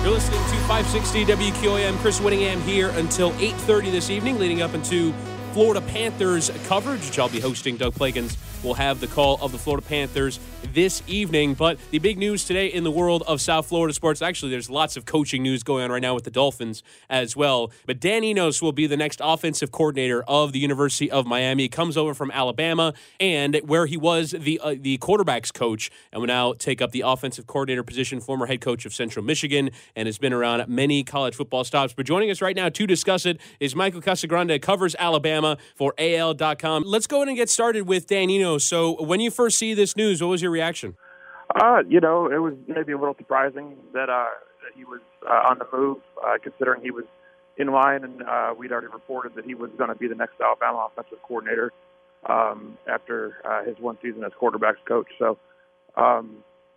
You're listening to 560 WQAM. Chris Whittingham here until 8:30 this evening, leading up into Florida Panthers coverage, which I'll be hosting. Doug Plagans will have the call of the Florida Panthers this evening. But the big news today in the world of South Florida sports, actually there's lots of coaching news going on right now with the Dolphins as well. But Dan Enos will be the next offensive coordinator of the University of Miami. He comes over from Alabama, and where he was the quarterback's coach, and will now take up the offensive coordinator position, former head coach of Central Michigan, and has been around many college football stops. But joining us right now to discuss it is Michael Casagrande, covers Alabama for AL.com. Let's go ahead and get started with Dan Enos. So when you first see this news, what was your reaction? It was maybe a little surprising that he was on the move, considering he was in line, and we'd already reported that he was going to be the next Alabama offensive coordinator after his one season as quarterback's coach. So, to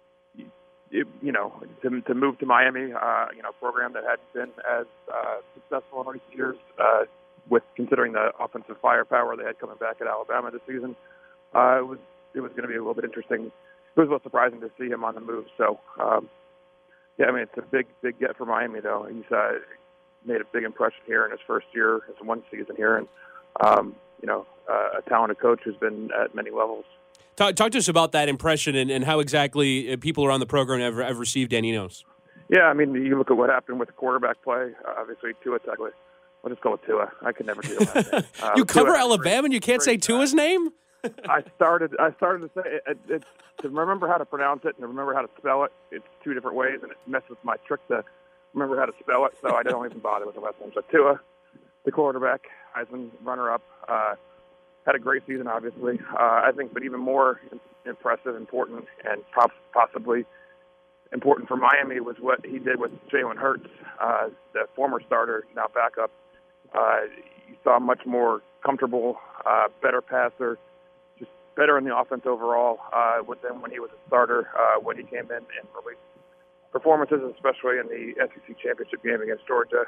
move to Miami, a program that hadn't been as successful in recent years, with considering the offensive firepower they had coming back at Alabama this season, it was going to be a little bit interesting. It was a little surprising to see him on the move. So, it's a big get for Miami, though. He's made a big impression here in his first year, his one season here, and a talented coach who's been at many levels. Talk to us about that impression and how exactly people around the program have received Dan Enos. Yeah, you look at what happened with the quarterback play. Obviously, Tua Tagovailoa. We'll just go with Tua. I could never do that. You cover Alabama and you can't say Tua's name? I started to say it, to remember how to pronounce it and to remember how to spell it. It's two different ways, and it messes with my trick to remember how to spell it, so I don't even bother with the last name. So Tua, the quarterback, Heisman runner-up, had a great season, obviously. I think, but even more impressive, important, and possibly important for Miami was what he did with Jalen Hurts, the former starter, now backup. You saw a much more comfortable, better passer, just better in the offense overall than when he was a starter, when he came in and released performances, especially in the SEC championship game against Georgia.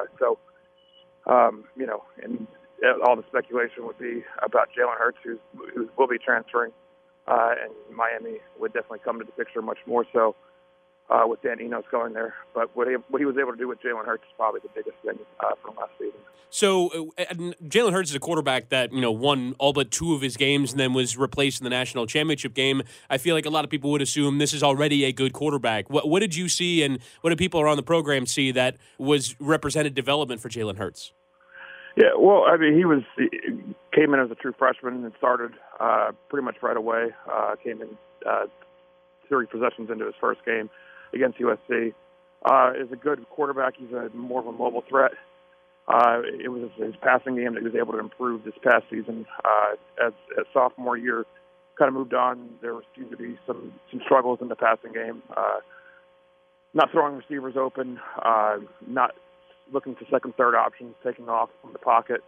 And all the speculation would be about Jalen Hurts, who will be transferring, and Miami would definitely come to the picture much more so with Dan Enos going there. But what he was able to do with Jalen Hurts is probably the biggest thing from last season. So Jalen Hurts is a quarterback that won all but two of his games and then was replaced in the national championship game. I feel like a lot of people would assume this is already a good quarterback. What did you see, and what did people around the program see that was represented development for Jalen Hurts? Yeah, well, he came in as a true freshman and started pretty much right away. Came in 30 possessions into his first game against USC. Is a good quarterback. He's more of a mobile threat. It was his passing game that he was able to improve this past season. As sophomore year kind of moved on, there seemed to be some struggles in the passing game. Not throwing receivers open, not looking for second, third options, taking off from the pocket,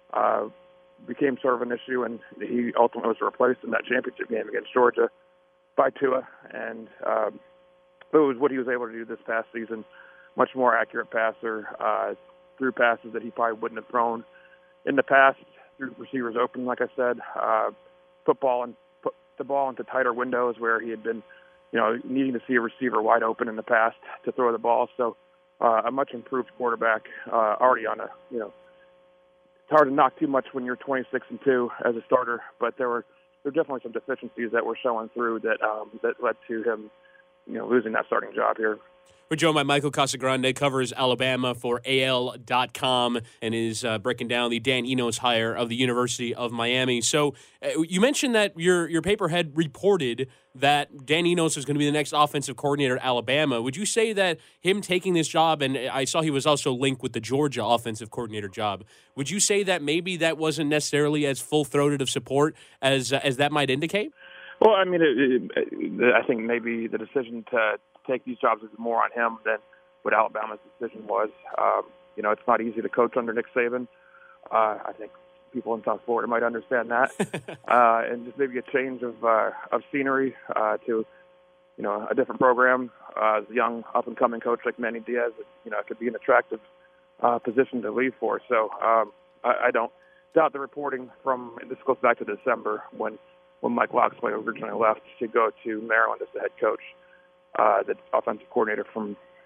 became sort of an issue, and he ultimately was replaced in that championship game against Georgia by Tua, and it was what he was able to do this past season. Much more accurate passer, threw passes that he probably wouldn't have thrown in the past, threw receivers open, like I said, put the ball into tighter windows where he had been, needing to see a receiver wide open in the past to throw the ball. So a much improved quarterback, already on it's hard to knock too much when you're 26-2 as a starter, but there were definitely some deficiencies that were showing through that led to him, losing that starting job here. We're joined by Michael Casagrande, covers Alabama for AL.com, and is breaking down the Dan Enos hire of the University of Miami. So you mentioned that your paper had reported that Dan Enos is going to be the next offensive coordinator at Alabama. Would you say that him taking this job, and I saw he was also linked with the Georgia offensive coordinator job, would you say that maybe that wasn't necessarily as full-throated of support as that might indicate? Well, I think maybe the decision to take these jobs is more on him than what Alabama's decision was. It's not easy to coach under Nick Saban. I think people in South Florida might understand that. And just maybe a change of scenery to, a different program. As a young up-and-coming coach like Manny Diaz, it could be an attractive position to leave for. So I don't doubt the reporting from, this goes back to December when Mike Locksley originally left to go to Maryland as the head coach. The offensive coordinator from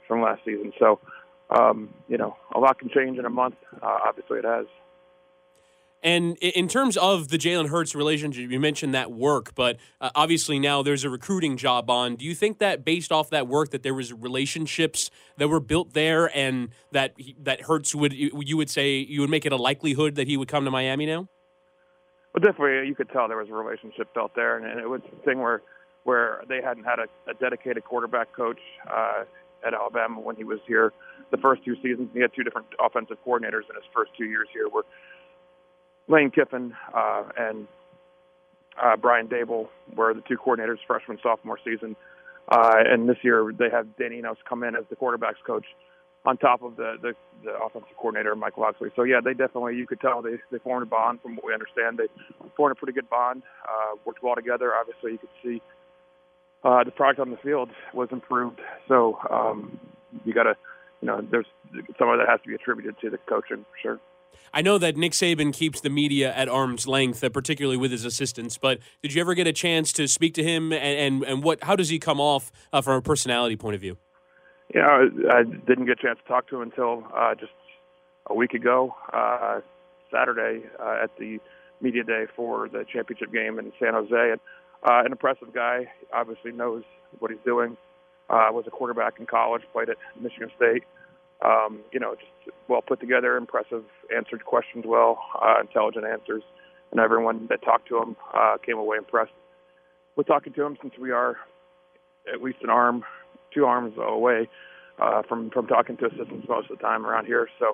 from last season. So, a lot can change in a month. Obviously, it has. And in terms of the Jalen Hurts relationship, you mentioned that work, but obviously now there's a recruiting job on. Do you think that based off that work that there was relationships that were built there, and that Hurts would make it a likelihood that he would come to Miami now? Well, definitely, you could tell there was a relationship built there, and it was a thing where they hadn't had a dedicated quarterback coach at Alabama when he was here. The first 2 seasons, he had 2 different offensive coordinators in his first 2 years here, where Lane Kiffin and Brian Dable were the 2 coordinators freshman, sophomore season. And this year they have Dan Enos come in as the quarterback's coach on top of the offensive coordinator, Mike Locksley. So, yeah, you could tell they formed a bond from what we understand. They formed a pretty good bond, worked well together. Obviously, you could see the product on the field was improved. So you got to, there's some of that has to be attributed to the coaching for sure. I know that Nick Saban keeps the media at arm's length, particularly with his assistants, but did you ever get a chance to speak to him, and how does he come off from a personality point of view? Yeah, I didn't get a chance to talk to him until just a week ago, Saturday, at the media day for the championship game in San Jose. And an impressive guy, obviously knows what he's doing, was a quarterback in college, played at Michigan State. Just well put together, impressive, answered questions well, intelligent answers, and everyone that talked to him came away impressed with talking to him, since we are at least 2 arms away from talking to assistants most of the time around here. So,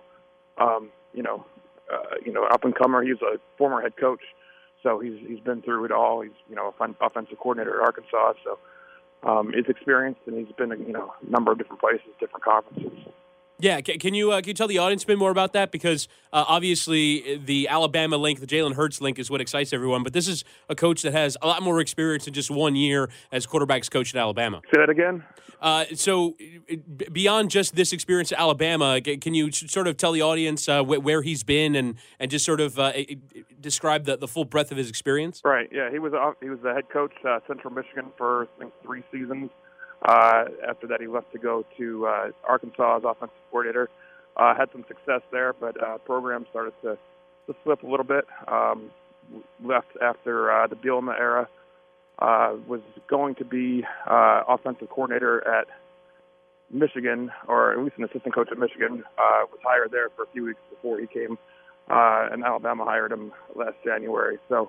up and comer. He's a former head coach, so he's been through it all. He's an offensive coordinator at Arkansas, so he's experienced, and he's been a number of different places, different conferences. Yeah, can you tell the audience a bit more about that? Because obviously the Alabama link, the Jalen Hurts link, is what excites everyone. But this is a coach that has a lot more experience than just 1 year as quarterbacks coach at Alabama. Say that again? So beyond just this experience at Alabama, can you sort of tell the audience where he's been and just sort of describe the full breadth of his experience? Right, yeah. He was the head coach Central Michigan for, I think, 3 seasons. After that, he left to go to Arkansas as offensive coordinator. Had some success there, but program started to slip a little bit. Left after the Bielema era. Was going to be offensive coordinator at Michigan, or at least an assistant coach at Michigan. Was hired there for a few weeks before he came, and Alabama hired him last January. So,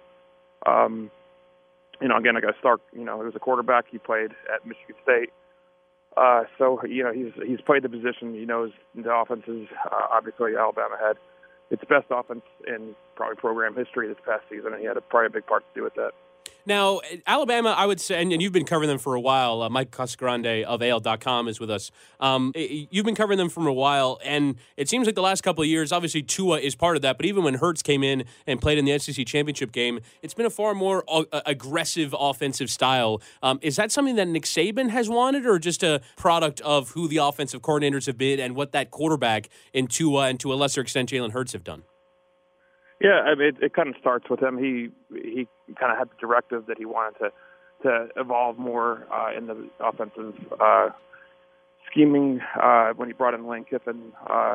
again, like he was a quarterback. He played at Michigan State. So, he's played the position. He knows the offenses. Obviously, Alabama had its best offense in probably program history this past season, and he had probably a big part to do with that. Now, Alabama, I would say, and you've been covering them for a while. Mike Casagrande of AL.com is with us. You've been covering them for a while, and it seems like the last couple of years, obviously Tua is part of that, but even when Hurts came in and played in the SEC championship game, it's been a far more aggressive offensive style. Is that something that Nick Saban has wanted, or just a product of who the offensive coordinators have been and what that quarterback in Tua and to a lesser extent Jalen Hurts have done? Yeah, I mean, it kind of starts with him. He kind of had the directive that he wanted to evolve more in the offensive scheming. When he brought in Lane Kiffin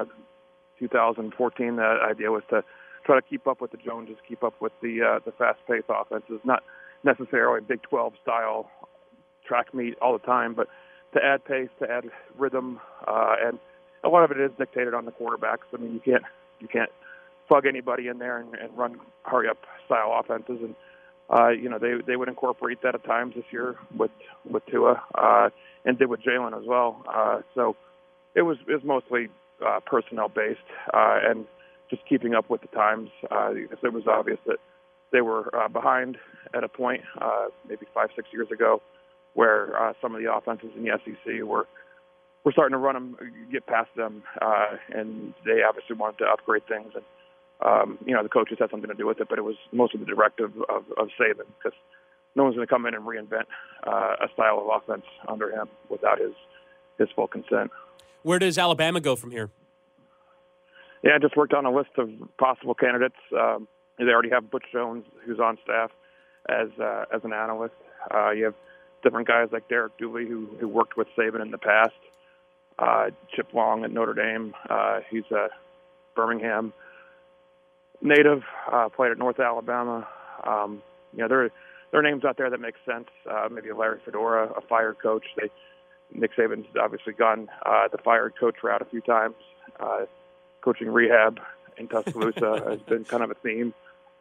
2014, the idea was to try to keep up with the Joneses, keep up with the fast-paced offenses, not necessarily Big 12 style track meet all the time, but to add pace, to add rhythm, and a lot of it is dictated on the quarterbacks. I mean, you can't plug anybody in there and run hurry-up style offenses, and they would incorporate that at times this year with Tua, and did with Jalen as well. So it was mostly personnel based and just keeping up with the times. It was obvious that they were behind at a point, maybe 5-6 years ago, where some of the offenses in the SEC were starting to run them, get past them, and they obviously wanted to upgrade things. And the coaches had something to do with it, but it was mostly the directive of Saban, because no one's going to come in and reinvent a style of offense under him without his full consent. Where does Alabama go from here? Yeah, I just worked on a list of possible candidates. They already have Butch Jones, who's on staff as an analyst. You have different guys like Derek Dooley, who worked with Saban in the past. Chip Long at Notre Dame. He's a Birmingham native, played at North Alabama. There are names out there that make sense. Maybe Larry Fedora, a fired coach. Nick Saban's obviously gone the fired coach route a few times. Coaching rehab in Tuscaloosa has been kind of a theme.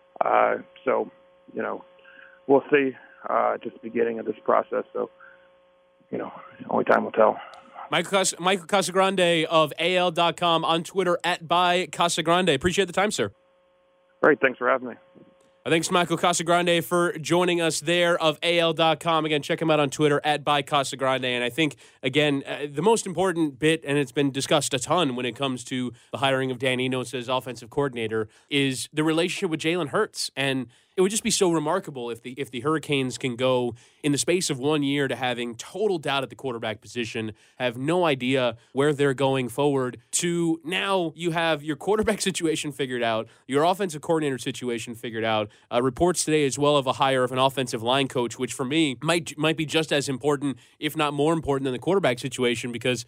So, we'll see. Just the beginning of this process. So, only time will tell. Michael Casagrande of AL.com, on Twitter @ByCasagrande. Appreciate the time, sir. Great. Thanks for having me. Thanks, Michael Casagrande, for joining us there of AL.com. Again, check him out on Twitter @ByCasagrande. And I think, again, the most important bit, and it's been discussed a ton when it comes to the hiring of Dan Enos as offensive coordinator, is the relationship with Jalen Hurts. And it would just be so remarkable if the Hurricanes can go in the space of 1 year to having total doubt at the quarterback position, have no idea where they're going forward, to now you have your quarterback situation figured out, your offensive coordinator situation figured out. Reports today as well of a hire of an offensive line coach, which for me might be just as important, if not more important, than the quarterback situation, because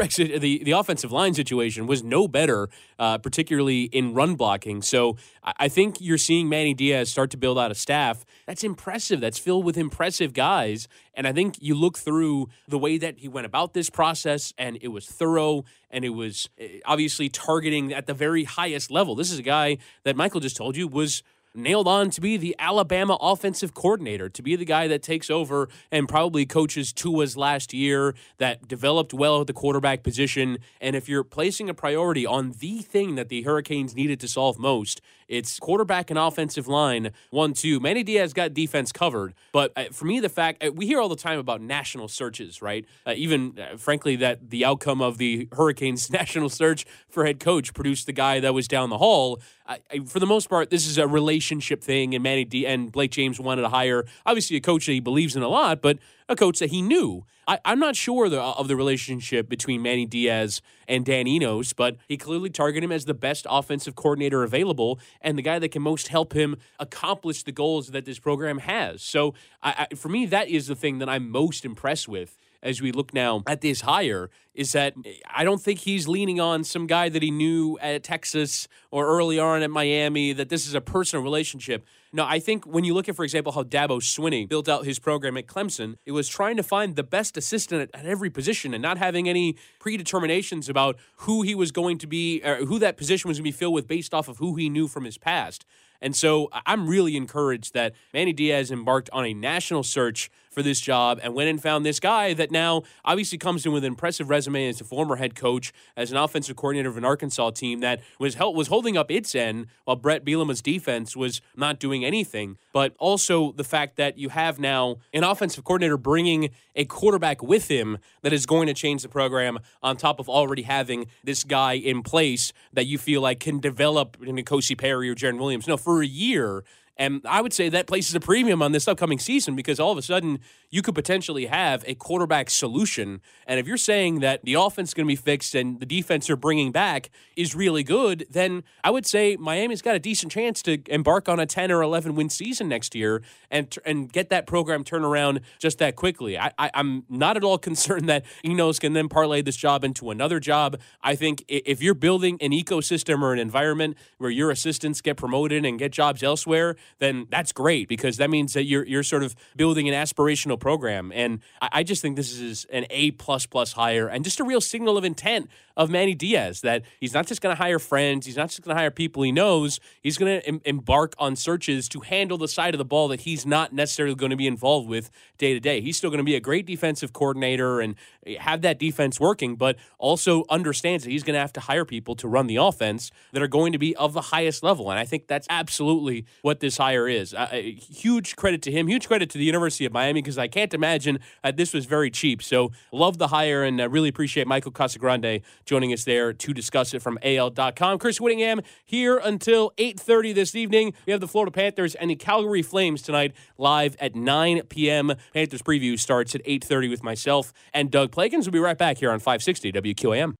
the offensive line situation was no better, particularly in run blocking. So I think you're seeing Manny Diaz start to build out a staff that's impressive, that's filled with impressive guys. And I think you look through the way that he went about this process, and it was thorough, and it was obviously targeting at the very highest level. This is a guy that Michael just told you was nailed on to be the Alabama offensive coordinator, to be the guy that takes over and probably coaches Tua's last year, that developed well at the quarterback position. And if you're placing a priority on the thing that the Hurricanes needed to solve most, it's quarterback and offensive line, 1-2. Manny Diaz got defense covered. But for me, the fact, we hear all the time about national searches, right? Frankly, that the outcome of the Hurricanes' national search for head coach produced the guy that was down the hall. For the most part, this is a relationship thing, and and Blake James wanted to hire, obviously, a coach that he believes in a lot, but a coach that he knew. I'm not sure of the relationship between Manny Diaz and Dan Enos, but he clearly targeted him as the best offensive coordinator available and the guy that can most help him accomplish the goals that this program has. So for me, that is the thing that I'm most impressed with as we look now at this hire, is that I don't think he's leaning on some guy that he knew at Texas or early on at Miami, that this is a personal relationship. No, I think when you look at, for example, how Dabo Swinney built out his program at Clemson, it was trying to find the best assistant at every position and not having any predeterminations about who he was going to be, or who that position was going to be filled with based off of who he knew from his past. And so I'm really encouraged that Manny Diaz embarked on a national search for this job and went and found this guy that now obviously comes in with an impressive resume as a former head coach, as an offensive coordinator of an Arkansas team that was holding up its end while Brett Bielema's defense was not doing anything. But also the fact that you have now an offensive coordinator bringing a quarterback with him that is going to change the program, on top of already having this guy in place that you feel like can develop in N'Kosi Perry or Jaron Williams. No, for a year. And I would say that places a premium on this upcoming season, because all of a sudden you could potentially have a quarterback solution. And if you're saying that the offense is going to be fixed and the defense you're bringing back is really good, then I would say Miami's got a decent chance to embark on a 10 or 11 win season next year and get that program turned around just that quickly. I'm not at all concerned that Enos can then parlay this job into another job. I think if you're building an ecosystem or an environment where your assistants get promoted and get jobs elsewhere, then that's great, because that means that you're sort of building an aspirational program. And I just think this is an A++ hire, and just a real signal of intent of Manny Diaz, that he's not just going to hire friends, he's not just going to hire people he knows, he's going to embark on searches to handle the side of the ball that he's not necessarily going to be involved with day to day. He's still going to be a great defensive coordinator and have that defense working, but also understands that he's going to have to hire people to run the offense that are going to be of the highest level. And I think that's absolutely what this hire is. Huge credit to him, huge credit to the University of Miami, because I can't imagine this was very cheap. So love the hire, and really appreciate Michael Casagrande joining us there to discuss it from AL.com. Chris Whittingham here until 8:30 this evening. We have the Florida Panthers and the Calgary Flames tonight live at 9 p.m. Panthers preview starts at 8:30 with myself and Doug Plakins. We'll be right back here on 560 WQAM.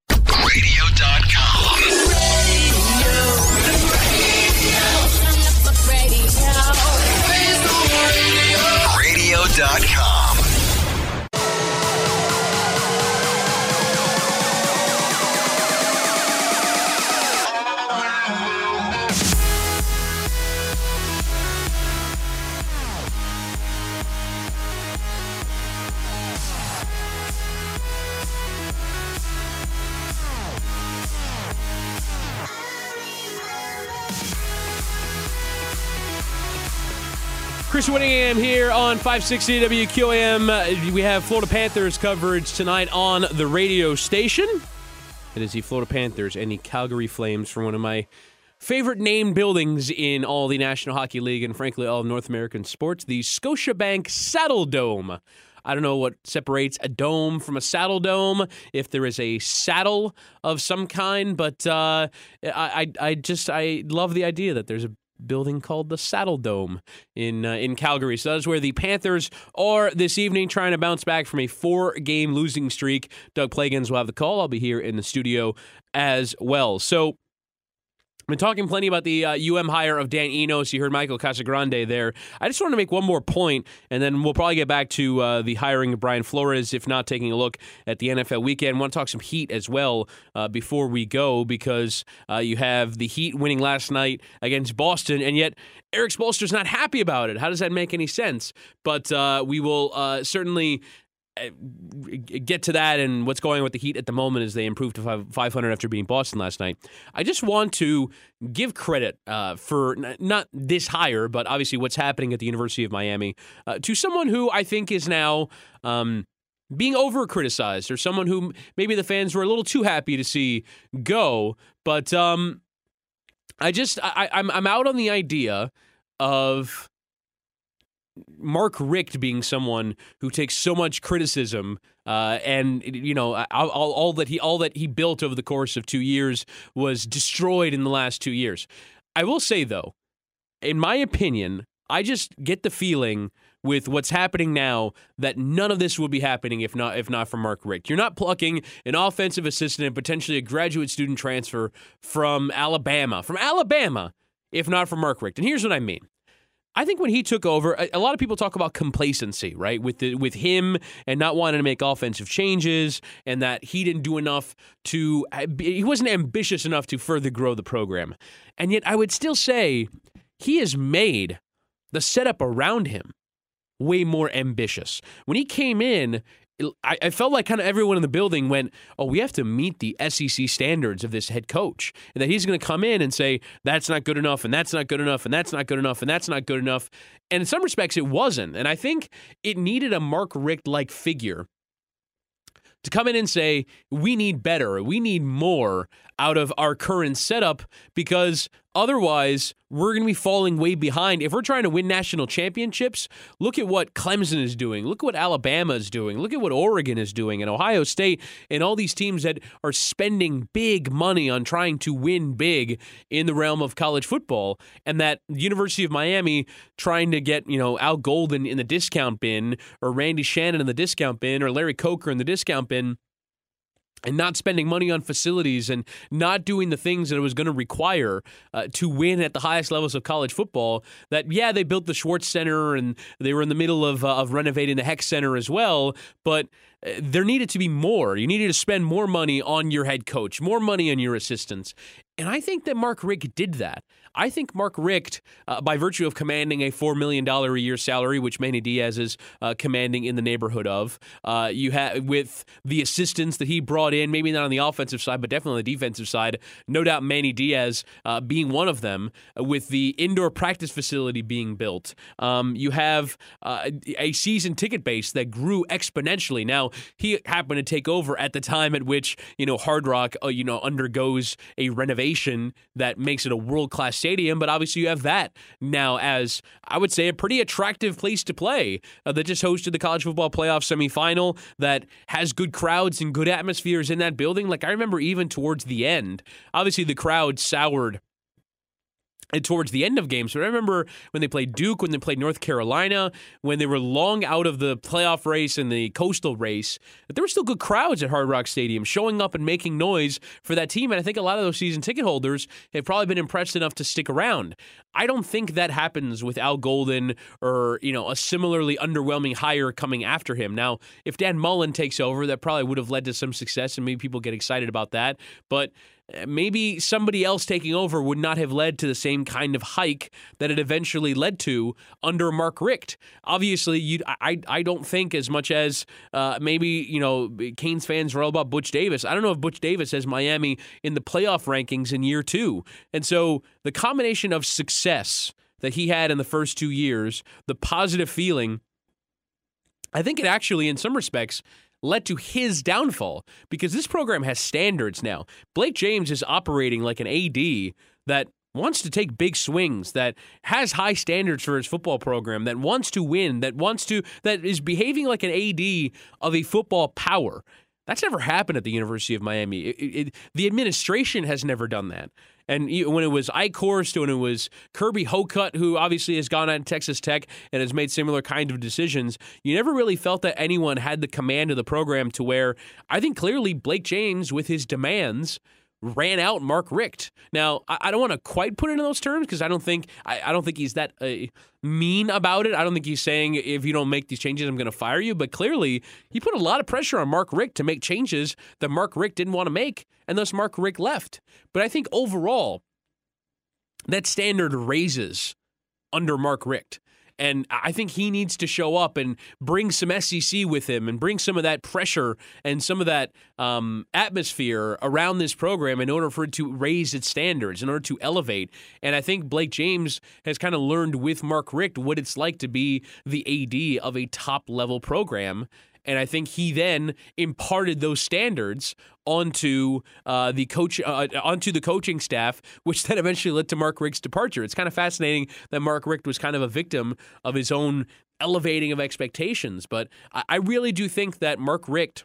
Radio.com. Radio.com. Chris Whittingham here on 560 WQAM. We have Florida Panthers coverage tonight on the radio station. It is the Florida Panthers and the Calgary Flames for one of my favorite named buildings in all the National Hockey League and, frankly, all of North American sports, the Scotiabank Saddle Dome. I don't know what separates a dome from a saddle dome, if there is a saddle of some kind, but I love the idea that there's a building called the Saddle Dome in Calgary. So that's where the Panthers are this evening, trying to bounce back from a 4-game losing streak. Doug Plagans will have the call. I'll be here in the studio as well. So I've been talking plenty about the hire of Dan Enos. You heard Michael Casagrande there. I just want to make one more point, and then we'll probably get back to the hiring of Brian Flores, if not taking a look at the NFL weekend. I want to talk some Heat as well before we go, because you have the Heat winning last night against Boston, and yet Eric Spoelstra's not happy about it. How does that make any sense? But we will certainly get to that and what's going on with the Heat at the moment as they improved to 500 after beating Boston last night. I just want to give credit for not this hire, but obviously what's happening at the University of Miami to someone who I think is now being over-criticized, or someone who maybe the fans were a little too happy to see go. But I'm out on the idea of Mark Richt being someone who takes so much criticism, and all that he built over the course of 2 years was destroyed in the last 2 years. I will say, though, in my opinion, I just get the feeling with what's happening now that none of this would be happening if not for Mark Richt. You're not plucking an offensive assistant and potentially a graduate student transfer from Alabama, if not for Mark Richt. And here's what I mean. I think when he took over, a lot of people talk about complacency, right? With him and not wanting to make offensive changes, and that he didn't do enough he wasn't ambitious enough to further grow the program. And yet I would still say he has made the setup around him way more ambitious. When he came in, I felt like kind of everyone in the building went, oh, we have to meet the SEC standards of this head coach. And that he's going to come in and say, that's not good enough, and that's not good enough, and that's not good enough, and that's not good enough. And in some respects, it wasn't. And I think it needed a Mark Richt-like figure to come in and say, we need better, we need more out of our current setup, because otherwise we're going to be falling way behind. If we're trying to win national championships, look at what Clemson is doing. Look at what Alabama is doing. Look at what Oregon is doing, and Ohio State, and all these teams that are spending big money on trying to win big in the realm of college football. And that University of Miami trying to get, Al Golden in the discount bin, or Randy Shannon in the discount bin, or Larry Coker in the discount bin, and not spending money on facilities and not doing the things that it was going to require to win at the highest levels of college football. That, yeah, they built the Schwartz Center and they were in the middle of renovating the Heck Center as well, but there needed to be more. You needed to spend more money on your head coach, more money on your assistants. And I think that Mark Richt did that. I think Mark Richt, by virtue of commanding a $4 million a year salary, which Manny Diaz is commanding in the neighborhood of, you have with the assistants that he brought in, maybe not on the offensive side, but definitely on the defensive side, no doubt Manny Diaz being one of them, with the indoor practice facility being built. You have a season ticket base that grew exponentially. Now, he happened to take over at the time at which, Hard Rock, undergoes a renovation that makes it a world-class stadium, but obviously you have that now as, I would say, a pretty attractive place to play that just hosted the college football playoff semifinal, that has good crowds and good atmospheres in that building. Like, I remember even towards the end, obviously the crowd soured and towards the end of games. So I remember when they played Duke, when they played North Carolina, when they were long out of the playoff race and the coastal race, that there were still good crowds at Hard Rock Stadium showing up and making noise for that team. And I think a lot of those season ticket holders have probably been impressed enough to stick around. I don't think that happens with Al Golden or, a similarly underwhelming hire coming after him. Now, if Dan Mullen takes over, that probably would have led to some success, and maybe people get excited about that. But maybe somebody else taking over would not have led to the same kind of hike that it eventually led to under Mark Richt. Obviously, I don't think as much as maybe, Canes fans are all about Butch Davis. I don't know if Butch Davis has Miami in the playoff rankings in year 2. And so the combination of success that he had in the first 2 years, the positive feeling, I think it actually, in some respects, led to his downfall because this program has standards now. Blake James is operating like an AD that wants to take big swings, that has high standards for his football program, that wants to win, that is behaving like an AD of a football power. That's never happened at the University of Miami. The administration has never done that. And when it was Ike Horst, when it was Kirby Hocutt, who obviously has gone on Texas Tech and has made similar kind of decisions, you never really felt that anyone had the command of the program to where I think clearly Blake James, with his demands, ran out Mark Richt. Now, I don't want to quite put it in those terms because I don't think he's that mean about it. I don't think he's saying if you don't make these changes, I'm going to fire you. But clearly, he put a lot of pressure on Mark Richt to make changes that Mark Richt didn't want to make, and thus Mark Richt left. But I think overall, that standard raises under Mark Richt. And I think he needs to show up and bring some SEC with him and bring some of that pressure and some of that atmosphere around this program in order for it to raise its standards, in order to elevate. And I think Blake James has kind of learned with Mark Richt what it's like to be the AD of a top-level program. And I think he then imparted those standards onto the coaching staff, which then eventually led to Mark Richt's departure. It's kind of fascinating that Mark Richt was kind of a victim of his own elevating of expectations. But I really do think that Mark Richt,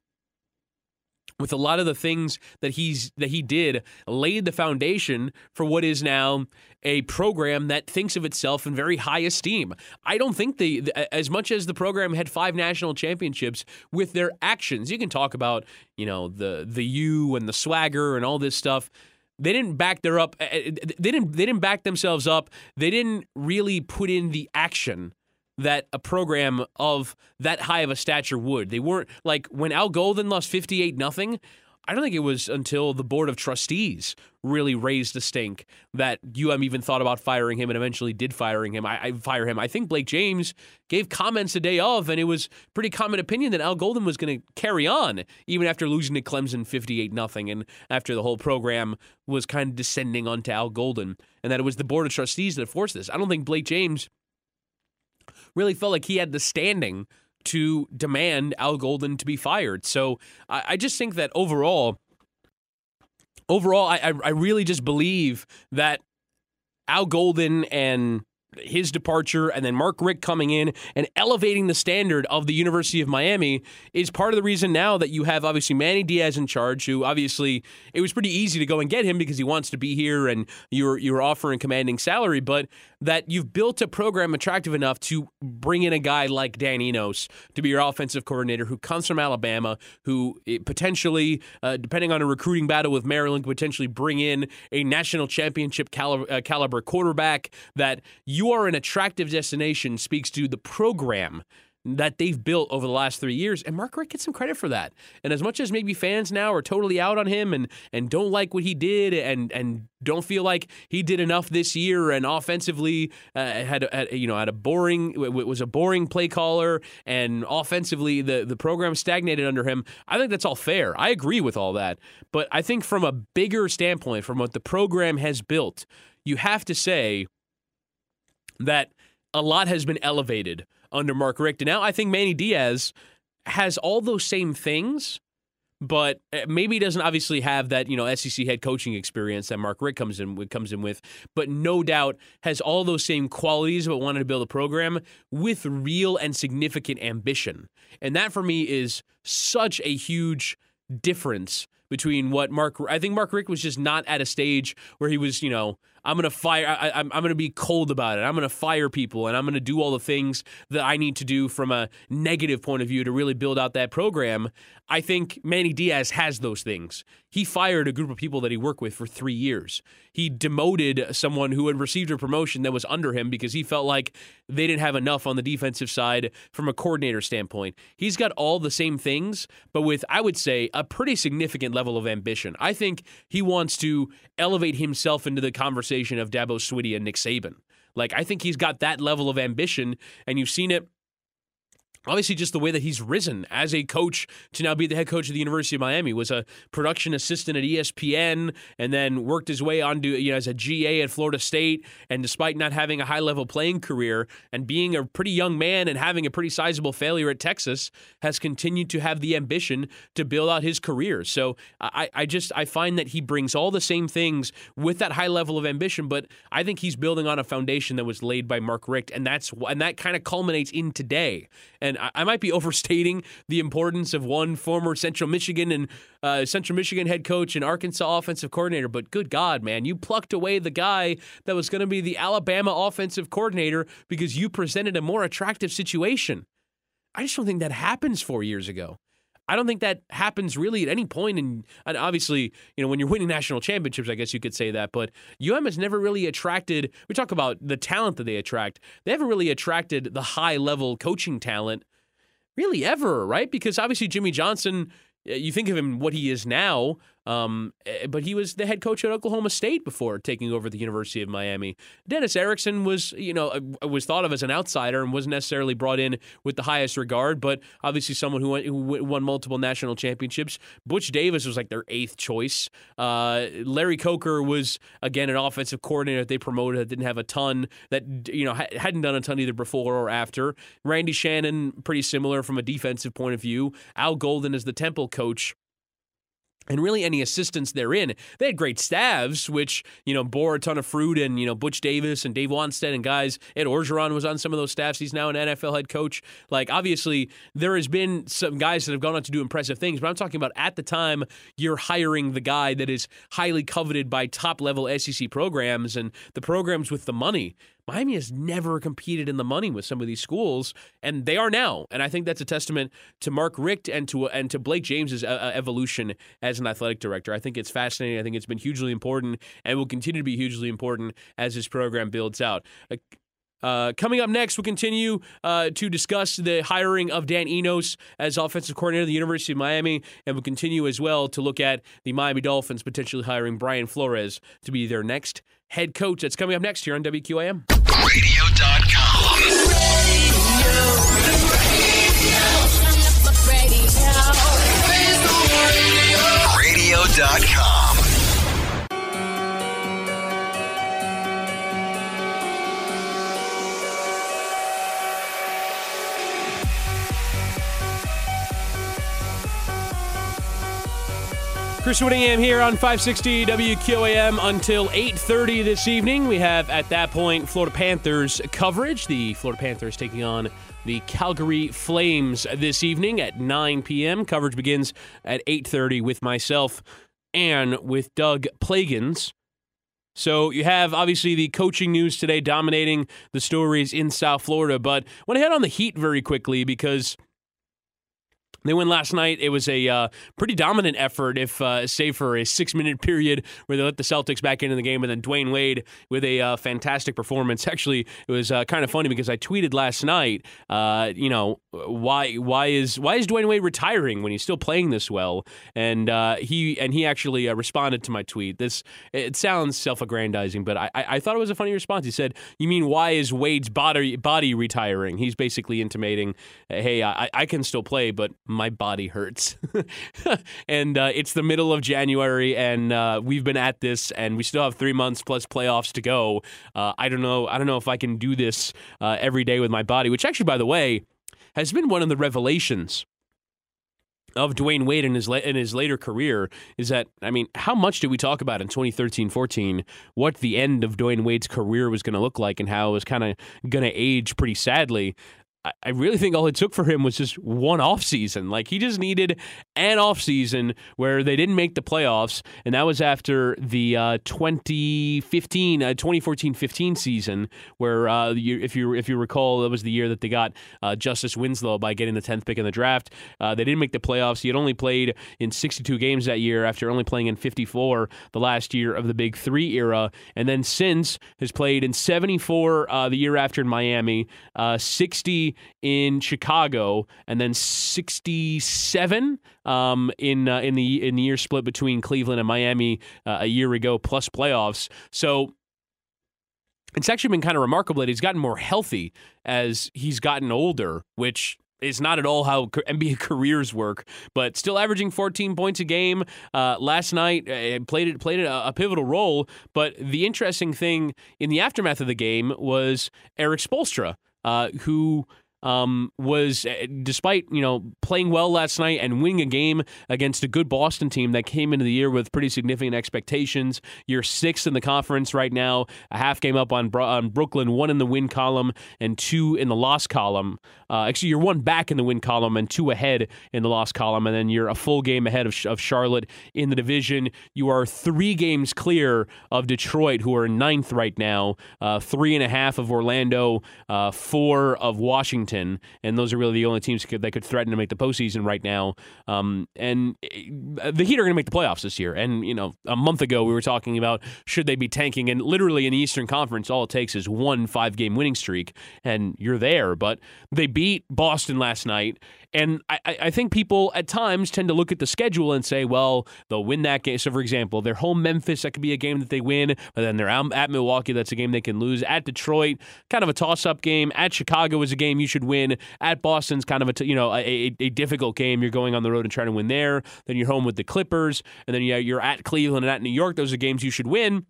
with a lot of the things that he did, laid the foundation for what is now a program that thinks of itself in very high esteem. I don't think as much as the program had 5 national championships, with their actions, you can talk about, the U and the swagger and all this stuff. They didn't back They didn't back themselves up. They didn't really put in the action that a program of that high of a stature would. They weren't like when Al Golden lost 58-0. I don't think it was until the Board of Trustees really raised a stink that UM even thought about firing him and eventually did fire him. I think Blake James gave comments the day of, and it was pretty common opinion that Al Golden was going to carry on even after losing to Clemson 58-0 and after the whole program was kind of descending onto Al Golden, and that it was the Board of Trustees that forced this. I don't think Blake James really felt like he had the standing to demand Al Golden to be fired. So I just think that overall, I really just believe that Al Golden and his departure and then Mark Richt coming in and elevating the standard of the University of Miami is part of the reason now that you have obviously Manny Diaz in charge, who obviously it was pretty easy to go and get him because he wants to be here and you're offering commanding salary, but that you've built a program attractive enough to bring in a guy like Dan Enos to be your offensive coordinator who comes from Alabama, who potentially, depending on a recruiting battle with Maryland, could potentially bring in a national championship caliber quarterback. That you are an attractive destination speaks to the program that they've built over the last 3 years, and Mark Richt gets some credit for that. And as much as maybe fans now are totally out on him and don't like what he did and don't feel like he did enough this year and offensively had a boring play caller and offensively the program stagnated under him, I think that's all fair. I agree with all that. But I think from a bigger standpoint, from what the program has built, you have to say that a lot has been elevated under Mark Richt. And now I think Manny Diaz has all those same things, but maybe doesn't obviously have that, SEC head coaching experience that Mark Richt comes in with, but no doubt has all those same qualities but wanted to build a program with real and significant ambition. And that for me is such a huge difference between what I think Mark Richt was just not at a stage where he was, I'm going to fire, I'm going to be cold about it. I'm going to fire people and I'm going to do all the things that I need to do from a negative point of view to really build out that program. I think Manny Diaz has those things. He fired a group of people that he worked with for 3 years. He demoted someone who had received a promotion that was under him because he felt like they didn't have enough on the defensive side from a coordinator standpoint. He's got all the same things, but with, I would say, a pretty significant level of ambition. I think he wants to elevate himself into the conversation of Dabo Swinney and Nick Saban. I think he's got that level of ambition, and you've seen it obviously, just the way that he's risen as a coach to now be the head coach of the University of Miami, was a production assistant at ESPN and then worked his way on to, as a GA at Florida State. And despite not having a high-level playing career and being a pretty young man and having a pretty sizable failure at Texas, has continued to have the ambition to build out his career. So I find that he brings all the same things with that high level of ambition, but I think he's building on a foundation that was laid by Mark Richt, and that kind of culminates in today. And I might be overstating the importance of one former Central Michigan head coach and Arkansas offensive coordinator, but good God, man, you plucked away the guy that was going to be the Alabama offensive coordinator because you presented a more attractive situation. I just don't think that happens 4 years ago. I don't think that happens really at any point. And obviously, when you're winning national championships, I guess you could say that. But UM has never really attracted, we talk about the talent that they attract. They haven't really attracted the high-level coaching talent really ever, right? Because obviously Jimmy Johnson, you think of him what he is now, but he was the head coach at Oklahoma State before taking over the University of Miami. Dennis Erickson was thought of as an outsider and wasn't necessarily brought in with the highest regard, but obviously someone who won multiple national championships. Butch Davis was like their 8th choice. Larry Coker was, again, an offensive coordinator that they promoted that didn't have a ton, that hadn't done a ton either before or after. Randy Shannon, pretty similar from a defensive point of view. Al Golden is the Temple coach. And really any assistants therein. They had great staffs, which, bore a ton of fruit, and, Butch Davis and Dave Wanstead and guys. Ed Orgeron was on some of those staffs. He's now an NFL head coach. Like, obviously, there has been some guys that have gone on to do impressive things, but I'm talking about at the time you're hiring the guy that is highly coveted by top-level SEC programs and the programs with the money. Miami has never competed in the money with some of these schools, and they are now. And I think that's a testament to Mark Richt and to Blake James's evolution as an athletic director. I think it's fascinating. I think it's been hugely important and will continue to be hugely important as this program builds out. Coming up next, we'll continue to discuss the hiring of Dan Enos as offensive coordinator of the University of Miami, and we'll continue as well to look at the Miami Dolphins potentially hiring Brian Flores to be their next head coach. That's coming up next here on WQAM. Radio.com. Radio.com. Chris Whittingham here on 560 WQAM until 8:30 this evening. We have, at that point, Florida Panthers coverage. The Florida Panthers taking on the Calgary Flames this evening at 9 p.m. Coverage begins at 8:30 with myself and with Doug Plagans. So you have, obviously, the coaching news today dominating the stories in South Florida, but I want to head on the Heat very quickly because they win last night. It was a pretty dominant effort, save for a 6-minute period where they let the Celtics back into the game, and then Dwayne Wade with a fantastic performance. Actually, it was kind of funny because I tweeted last night, why is Dwayne Wade retiring when he's still playing this well? And he actually responded to my tweet. It sounds self-aggrandizing, but I thought it was a funny response. He said, "You mean why is Wade's body retiring?" He's basically intimating, "Hey, I can still play, but my body hurts." And it's the middle of January, and we've been at this, and we still have 3 months plus playoffs to go. I don't know if I can do this every day with my body, which actually, by the way, has been one of the revelations of Dwayne Wade in his later career. Is that, how much did we talk about in 2013-14 what the end of Dwayne Wade's career was going to look like and how it was kind of going to age pretty sadly? I really think all it took for him was just one offseason. Like, he just needed an offseason where they didn't make the playoffs, and that was after the 2014-15 season, where if you recall, that was the year that they got Justice Winslow by getting the 10th pick in the draft. They didn't make the playoffs. He had only played in 62 games that year after only playing in 54 the last year of the Big Three era, and then since has played in 74 the year after in Miami, 60 in Chicago, and then 67 in the year split between Cleveland and Miami a year ago, plus playoffs. So it's actually been kind of remarkable that he's gotten more healthy as he's gotten older, which is not at all how NBA careers work, but still averaging 14 points a game last night. Played a pivotal role. But the interesting thing in the aftermath of the game was Erik Spoelstra, who was, despite playing well last night and winning a game against a good Boston team that came into the year with pretty significant expectations. You're 6th in the conference right now, a half game up on Brooklyn, 1 in the win column and 2 in the loss column. Actually, you're 1 back in the win column and 2 ahead in the loss column, and then you're a full game ahead of Charlotte in the division. You are 3 games clear of Detroit, who are 9th right now, 3.5 of Orlando, 4 of Washington. And those are really the only teams that could threaten to make the postseason right now. And the Heat are going to make the playoffs this year. And, a month ago we were talking about should they be tanking. And literally in the Eastern Conference, all it takes is 1 5-game winning streak, and you're there. But they beat Boston last night. And I think people at times tend to look at the schedule and say, well, they'll win that game. So, for example, they're home Memphis. That could be a game that they win. But then they're at Milwaukee. That's a game they can lose. At Detroit, kind of a toss-up game. At Chicago is a game you should win. At Boston's kind of a difficult game. You're going on the road and trying to win there. Then you're home with the Clippers. And then you're at Cleveland and at New York. Those are games you should win.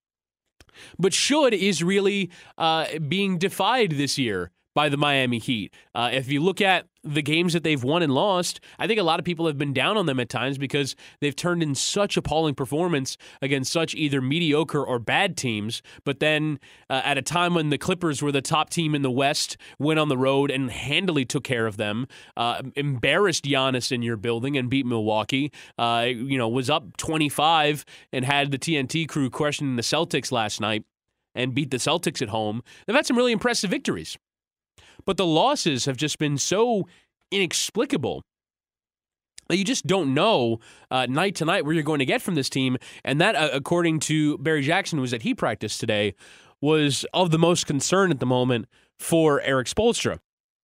But should is really being defied this year by the Miami Heat. If you look at the games that they've won and lost, I think a lot of people have been down on them at times because they've turned in such appalling performance against such either mediocre or bad teams. But then at a time when the Clippers were the top team in the West, went on the road and handily took care of them, embarrassed Giannis in your building and beat Milwaukee, was up 25 and had the TNT crew questioning the Celtics last night and beat the Celtics at home. They've had some really impressive victories. But the losses have just been so inexplicable that you just don't know night to night where you're going to get from this team. And that, according to Barry Jackson, who was at Heat practice today, was of the most concern at the moment for Erik Spoelstra.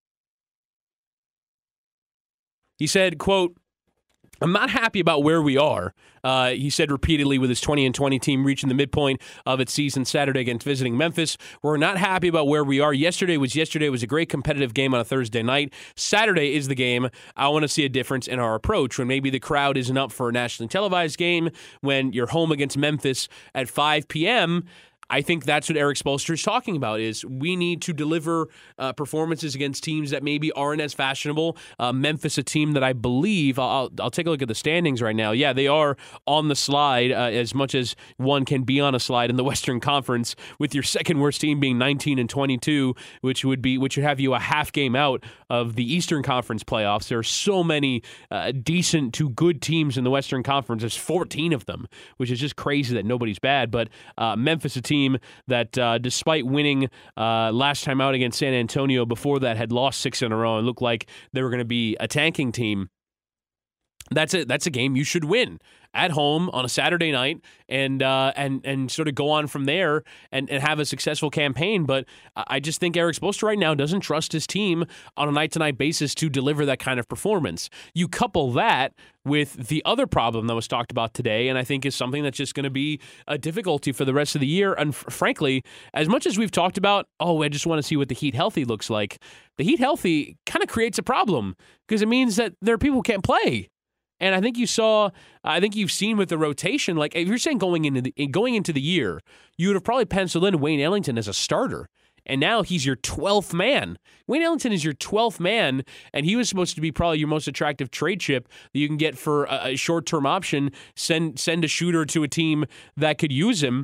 He said, quote, "I'm not happy about where we are," he said repeatedly, with his 20-20 team reaching the midpoint of its season Saturday against visiting Memphis. "We're not happy about where we are. Yesterday was a great competitive game on a Thursday night. Saturday is the game. I want to see a difference in our approach when maybe the crowd isn't up for a nationally televised game, when you're home against Memphis at 5 p.m., I think that's what Erik Spoelstra is talking about, is we need to deliver performances against teams that maybe aren't as fashionable. Memphis, a team that I believe, I'll take a look at the standings right now. Yeah, they are on the slide as much as one can be on a slide in the Western Conference, with your second worst team being 19-22, which would have you a half game out of the Eastern Conference playoffs. There are so many decent to good teams in the Western Conference. There's 14 of them, which is just crazy that nobody's bad. But Memphis, a team that despite winning last time out against San Antonio, before that had lost 6 in a row and looked like they were going to be a tanking team. That's a game you should win at home on a Saturday night and sort of go on from there and have a successful campaign. But I just think Erik Spoelstra right now doesn't trust his team on a night-to-night basis to deliver that kind of performance. You couple that with the other problem that was talked about today, and I think is something that's just going to be a difficulty for the rest of the year. And frankly, as much as we've talked about, I just want to see what the Heat healthy looks like, the Heat healthy kind of creates a problem because it means that there are people who can't play. And I think you've seen with the rotation, like if you're saying going into the year, you would have probably penciled in Wayne Ellington as a starter. And now he's your 12th man. Wayne Ellington is your 12th man, and he was supposed to be probably your most attractive trade chip that you can get for a short-term option, send a shooter to a team that could use him.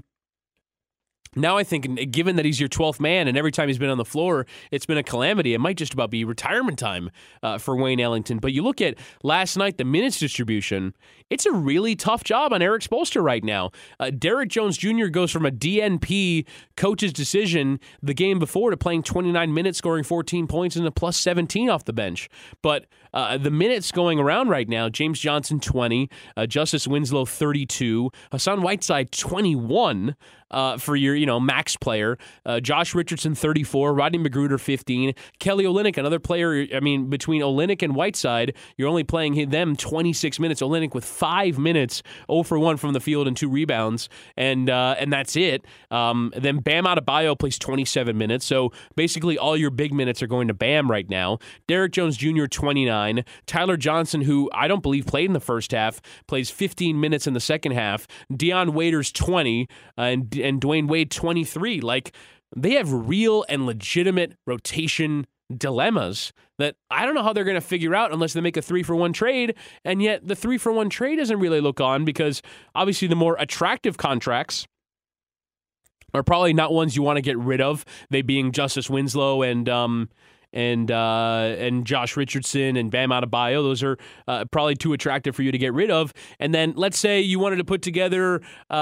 Now I think, given that he's your 12th man and every time he's been on the floor, it's been a calamity, it might just about be retirement time for Wayne Ellington. But you look at last night, the minutes distribution, it's a really tough job on Erik Spoelstra right now. Derrick Jones Jr. goes from a DNP coach's decision the game before to playing 29 minutes, scoring 14 points, and a plus 17 off the bench. But The minutes going around right now, James Johnson, 20, Justice Winslow, 32, Hassan Whiteside, 21 for your, max player, Josh Richardson, 34, Rodney Magruder, 15, Kelly Olynyk, another player, between Olynyk and Whiteside, you're only playing them 26 minutes. Olynyk with 5 minutes, 0 for 1 from the field and 2 rebounds, and that's it. Then Bam Adebayo plays 27 minutes, so basically all your big minutes are going to Bam right now. Derrick Jones Jr., 29. Tyler Johnson, who I don't believe played in the first half, plays 15 minutes in the second half. Dion Waiters, 20, and Dwayne Wade, 23. They have real and legitimate rotation dilemmas that I don't know how they're going to figure out unless they make a 3-for-1 trade, and yet the 3-for-1 trade doesn't really look on because obviously the more attractive contracts are probably not ones you want to get rid of, they being Justice Winslow and Josh Richardson and Bam Adebayo. Those are probably too attractive for you to get rid of. And then let's say you wanted to put together,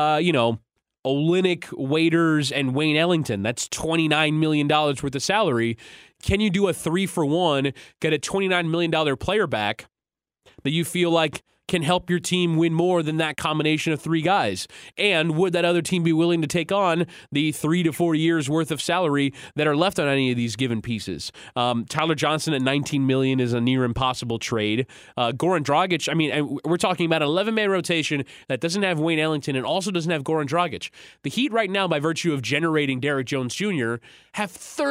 Olynyk, Waiters, and Wayne Ellington. That's $29 million worth of salary. Can you do a 3-for-1, get a $29 million player back that you feel like can help your team win more than that combination of 3 guys? And would that other team be willing to take on the 3 to 4 years worth of salary that are left on any of these given pieces? Tyler Johnson at $19 million is a near impossible trade. Goran Dragic, we're talking about an 11-man rotation that doesn't have Wayne Ellington and also doesn't have Goran Dragic. The Heat right now, by virtue of generating Derrick Jones Jr., have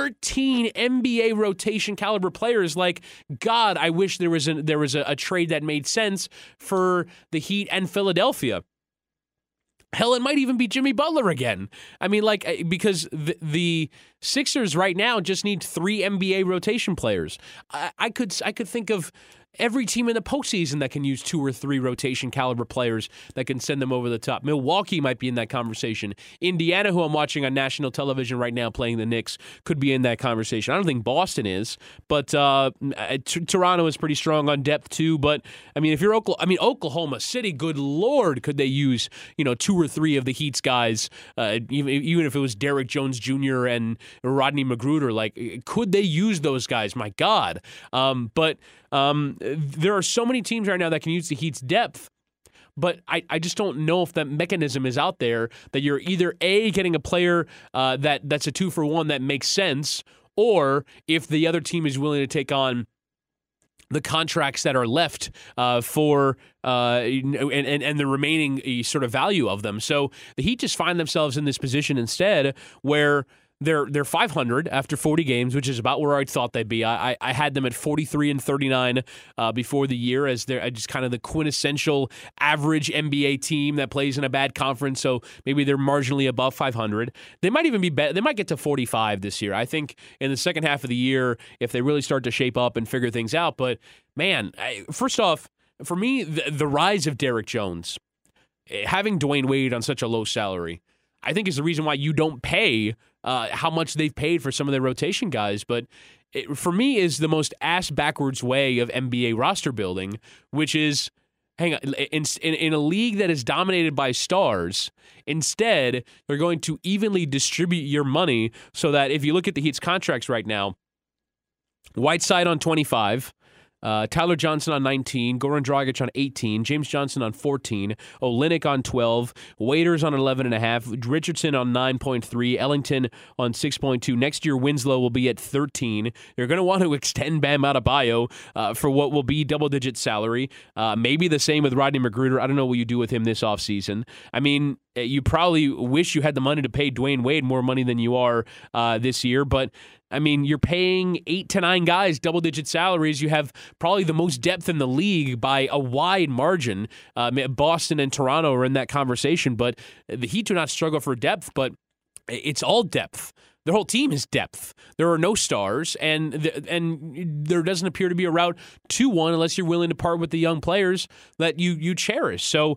13 NBA rotation caliber players. God, I wish there was a trade that made sense for the Heat and Philadelphia. Hell, it might even be Jimmy Butler again. Because the Sixers right now just need 3 NBA rotation players. I could think of every team in the postseason that can use 2 or 3 rotation caliber players that can send them over the top. Milwaukee might be in that conversation. Indiana, who I'm watching on national television right now playing the Knicks, could be in that conversation. I don't think Boston is, but Toronto is pretty strong on depth too. But if you're Oklahoma City, good Lord, could they use 2 or 3 of the Heat's guys, even if it was Derrick Jones Jr. and Rodney Magruder? Could they use those guys? My God. But there are so many teams right now that can use the Heat's depth, but I just don't know if that mechanism is out there that you're either A, getting a player that's a 2-for-1 that makes sense, or if the other team is willing to take on the contracts that are left for and the remaining sort of value of them. So the Heat just find themselves in this position instead where They're 500 after 40 games, which is about where I thought they'd be. I had them at 43-39 before the year as they're just kind of the quintessential average NBA team that plays in a bad conference. So maybe they're marginally above 500. They might even be better. They might get to 45 this year. I think in the second half of the year, if they really start to shape up and figure things out. But man, first off, for me, the rise of Derrick Jones, having Dwayne Wade on such a low salary, I think is the reason why you don't pay how much they've paid for some of their rotation guys. But it, for me, is the most ass-backwards way of NBA roster building, which is, hang on, in a league that is dominated by stars, instead, they're going to evenly distribute your money so that if you look at the Heat's contracts right now, Whiteside on 25, Tyler Johnson on 19, Goran Dragic on 18, James Johnson on 14, Olynyk on 12, Waiters on 11.5, Richardson on 9.3, Ellington on 6.2. Next year, Winslow will be at 13. You're going to want to extend Bam Adebayo for what will be double-digit salary. Maybe the same with Rodney Magruder. I don't know what you do with him this offseason. You probably wish you had the money to pay Dwayne Wade more money than you are this year, but you're paying 8 to 9 guys double-digit salaries. You have probably the most depth in the league by a wide margin. Boston and Toronto are in that conversation, but the Heat do not struggle for depth, but it's all depth. Their whole team is depth. There are no stars, and there doesn't appear to be a route to one unless you're willing to part with the young players that you cherish. So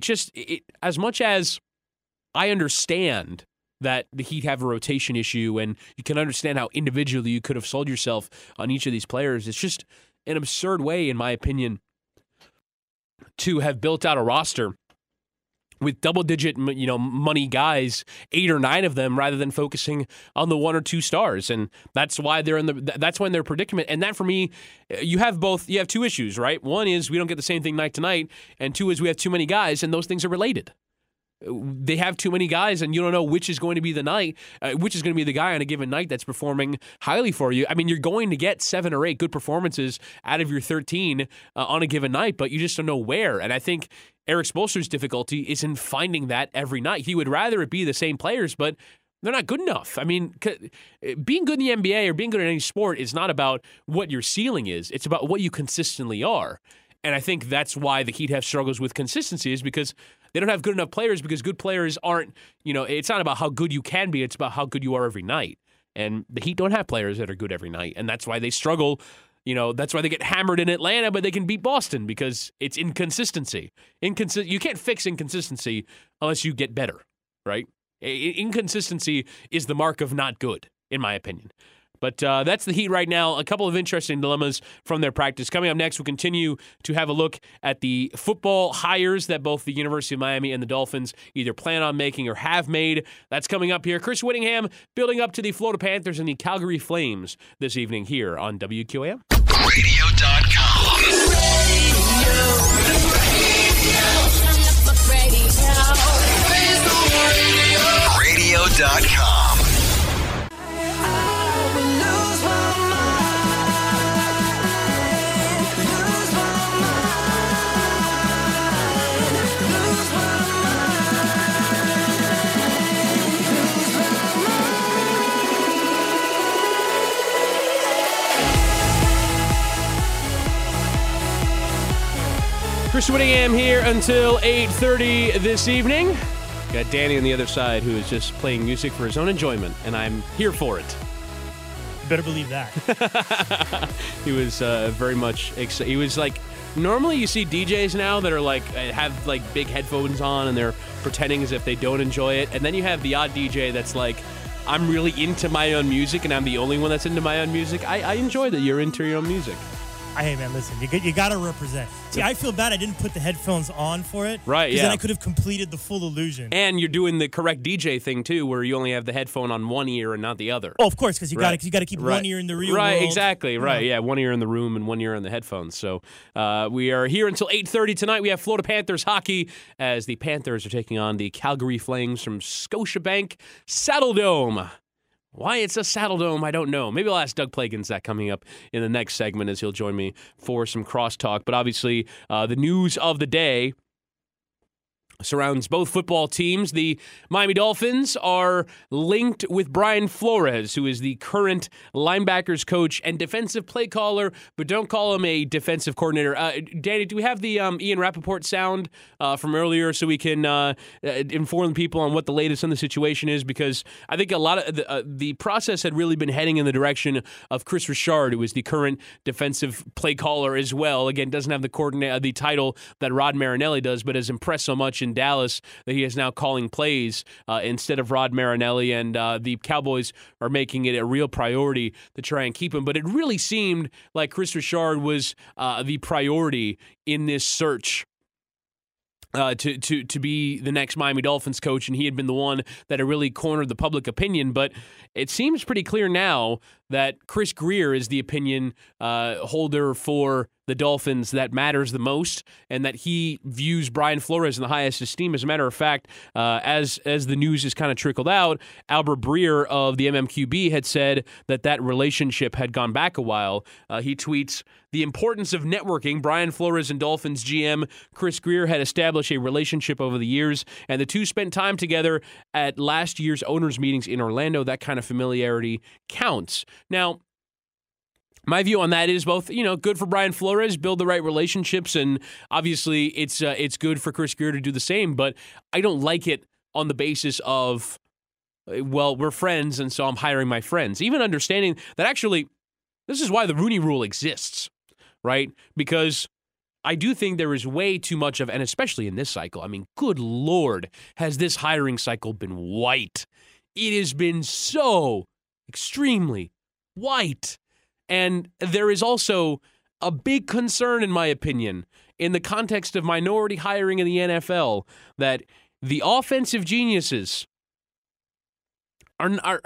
as much as I understand that the Heat have a rotation issue, and you can understand how individually you could have sold yourself on each of these players, it's just an absurd way, in my opinion, to have built out a roster with double-digit, money guys, 8 or 9 of them, rather than focusing on the 1 or 2 stars, and that's why that's when they're in predicament. And that, for me, you have 2 issues, right? One is we don't get the same thing night to night, and 2 is we have too many guys, and those things are related. They have too many guys, and you don't know which is going to be the guy on a given night that's performing highly for you. I mean, you're going to get 7 or 8 good performances out of your 13 on a given night, but you just don't know where. And I think Eric Spoelstra's difficulty is in finding that every night. He would rather it be the same players, but they're not good enough. I mean, being good in the NBA or being good in any sport is not about what your ceiling is. It's about what you consistently are. And I think that's why the Heat have struggles with consistency, is because they don't have good enough players, because good players aren't, it's not about how good you can be, it's about how good you are every night. And the Heat don't have players that are good every night, and that's why they struggle. That's why they get hammered in Atlanta, but they can beat Boston, because it's inconsistency. You can't fix inconsistency unless you get better, right? Inconsistency is the mark of not good, in my opinion. But that's the Heat right now. A couple of interesting dilemmas from their practice. Coming up next, we'll continue to have a look at the football hires that both the University of Miami and the Dolphins either plan on making or have made. That's coming up here. Chris Whittingham building up to the Florida Panthers and the Calgary Flames this evening here on WQAM. Radio.com. Radio.com. Chris Whittingham here until 8:30 this evening. Got Danny on the other side, who is just playing music for his own enjoyment, and I'm here for it. You better believe that. He was very much excited. He was like, normally you see DJs now that are like, have like big headphones on and they're pretending as if they don't enjoy it. And then you have the odd DJ that's like, I'm really into my own music and I'm the only one that's into my own music. I enjoy that you're into your own music. Hey, man, listen, you got to represent. See, I feel bad I didn't put the headphones on for it. Right, yeah. Because then I could have completed the full illusion. And you're doing the correct DJ thing, too, where you only have the headphone on one ear and not the other. Oh, of course, because you got to keep one ear in the real world. Right, exactly, right. Yeah, one ear in the room and one ear on the headphones. So we are here until 8:30 tonight. We have Florida Panthers hockey as the Panthers are taking on the Calgary Flames from Scotiabank Saddledome. Why it's a Saddle Dome, I don't know. Maybe I'll ask Doug Plagans that coming up in the next segment as he'll join me for some crosstalk. But obviously, the news of the day surrounds both football teams. The Miami Dolphins are linked with Brian Flores, who is the current linebackers coach and defensive play caller, but don't call him a defensive coordinator. Danny, do we have the Ian Rappaport sound from earlier so we can inform people on what the latest on the situation is? Because I think a lot of the process had really been heading in the direction of Chris Richard, who is the current defensive play caller as well. Again, doesn't have the title that Rod Marinelli does, but has impressed so much in Dallas that he is now calling plays instead of Rod Marinelli, and the Cowboys are making it a real priority to try and keep him. But it really seemed like Chris Richard was the priority in this search to be the next Miami Dolphins coach, and he had been the one that had really cornered the public opinion. But it seems pretty clear now that Chris Grier is the opinion holder for the Dolphins that matters the most, and that he views Brian Flores in the highest esteem. As a matter of fact, as the news has kind of trickled out, Albert Breer of the MMQB had said that relationship had gone back a while. He tweets, "The importance of networking. Brian Flores and Dolphins GM Chris Grier had established a relationship over the years, and the two spent time together at last year's owners' meetings in Orlando. That kind of familiarity counts." Now, my view on that is both, good for Brian Flores, build the right relationships, and obviously it's good for Chris Grier to do the same, but I don't like it on the basis of, well, we're friends, and so I'm hiring my friends. Even understanding that actually this is why the Rooney Rule exists, right? Because I do think there is way too much of, and especially in this cycle, I mean, good Lord, has this hiring cycle been white. It has been so extremely white. And there is also a big concern, in my opinion, in the context of minority hiring in the NFL, that the offensive geniuses are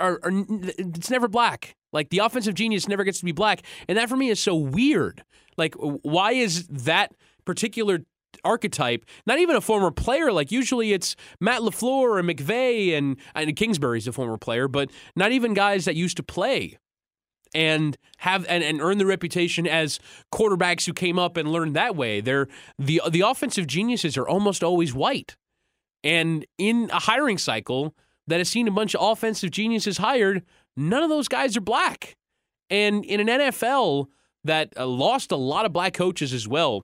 it's never black. Like, the offensive genius never gets to be black. And that for me is so weird. Like, why is that particular archetype not even a former player? Like, usually it's Matt LaFleur and McVay and Kingsbury's a former player, but not even guys that used to play and have and earn the reputation as quarterbacks who came up and learned that way. They're the offensive geniuses are almost always white. And in a hiring cycle that has seen a bunch of offensive geniuses hired, none of those guys are black. And in an NFL that lost a lot of black coaches as well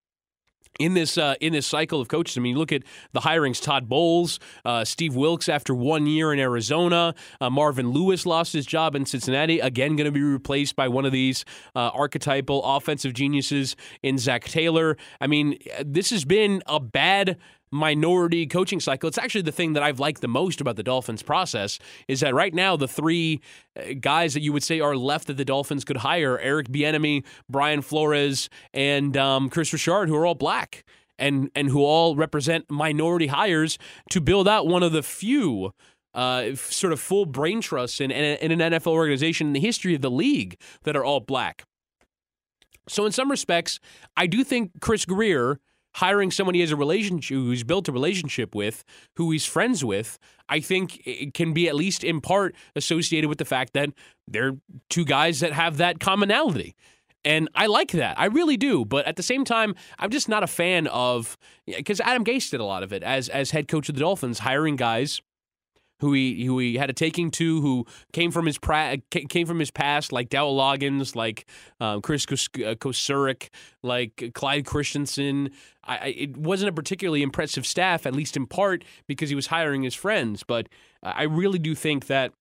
in this cycle of coaches. I mean, look at the hirings: Todd Bowles, Steve Wilkes after 1 year in Arizona, Marvin Lewis lost his job in Cincinnati, again going to be replaced by one of these archetypal offensive geniuses in Zach Taylor. I mean, this has been a bad minority coaching cycle. It's actually the thing that I've liked the most about the Dolphins process is that right now the three guys that you would say are left that the Dolphins could hire, Eric Bieniemy, Brian Flores, and Chris Richard, who are all black and who all represent minority hires to build out one of the few sort of full brain trusts in an NFL organization in the history of the league that are all black. So in some respects, I do think Chris Grier hiring someone he has a relationship, who's built a relationship with, who he's friends with, I think it can be at least in part associated with the fact that they're two guys that have that commonality. And I like that. I really do. But at the same time, I'm just not a fan of, because Adam Gase did a lot of it as head coach of the Dolphins, hiring guys who he had a taking to, who came from his past, like Dowell Loggins, like Chris Kosurik, like Clyde Christensen. It wasn't a particularly impressive staff, at least in part because he was hiring his friends. But I really do think that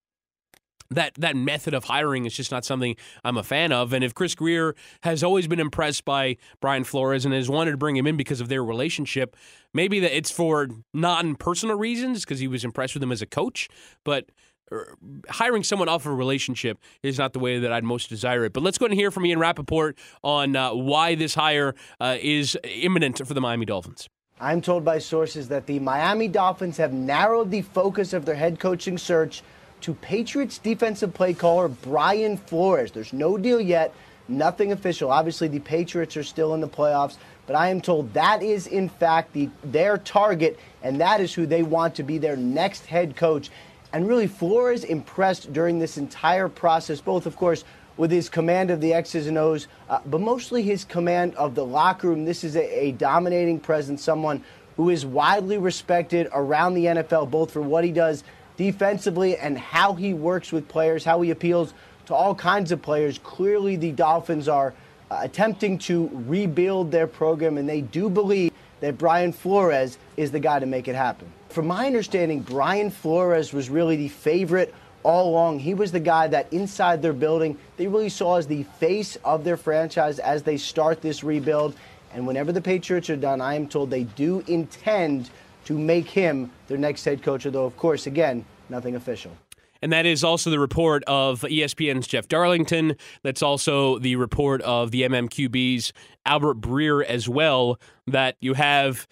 method of hiring is just not something I'm a fan of. And if Chris Grier has always been impressed by Brian Flores and has wanted to bring him in because of their relationship, maybe that it's for non-personal reasons because he was impressed with him as a coach, but hiring someone off of a relationship is not the way that I'd most desire it. But let's go ahead and hear from Ian Rappaport on why this hire is imminent for the Miami Dolphins. I'm told by sources that the Miami Dolphins have narrowed the focus of their head coaching search to Patriots defensive play caller Brian Flores. There's no deal yet, nothing official. Obviously, the Patriots are still in the playoffs, but I am told that is, in fact, their target, and that is who they want to be their next head coach. And really, Flores impressed during this entire process, both, of course, with his command of the X's and O's, but mostly his command of the locker room. This is a dominating presence, someone who is widely respected around the NFL, both for what he does defensively and how he works with players, how he appeals to all kinds of players. Clearly, the Dolphins are attempting to rebuild their program, and they do believe that Brian Flores is the guy to make it happen. From my understanding, Brian Flores was really the favorite all along. He was the guy that inside their building, they really saw as the face of their franchise as they start this rebuild. And whenever the Patriots are done, I am told they do intend to make him their next head coach, although, of course, again, nothing official. And that is also the report of ESPN's Jeff Darlington. That's also the report of the MMQB's Albert Breer as well, that you have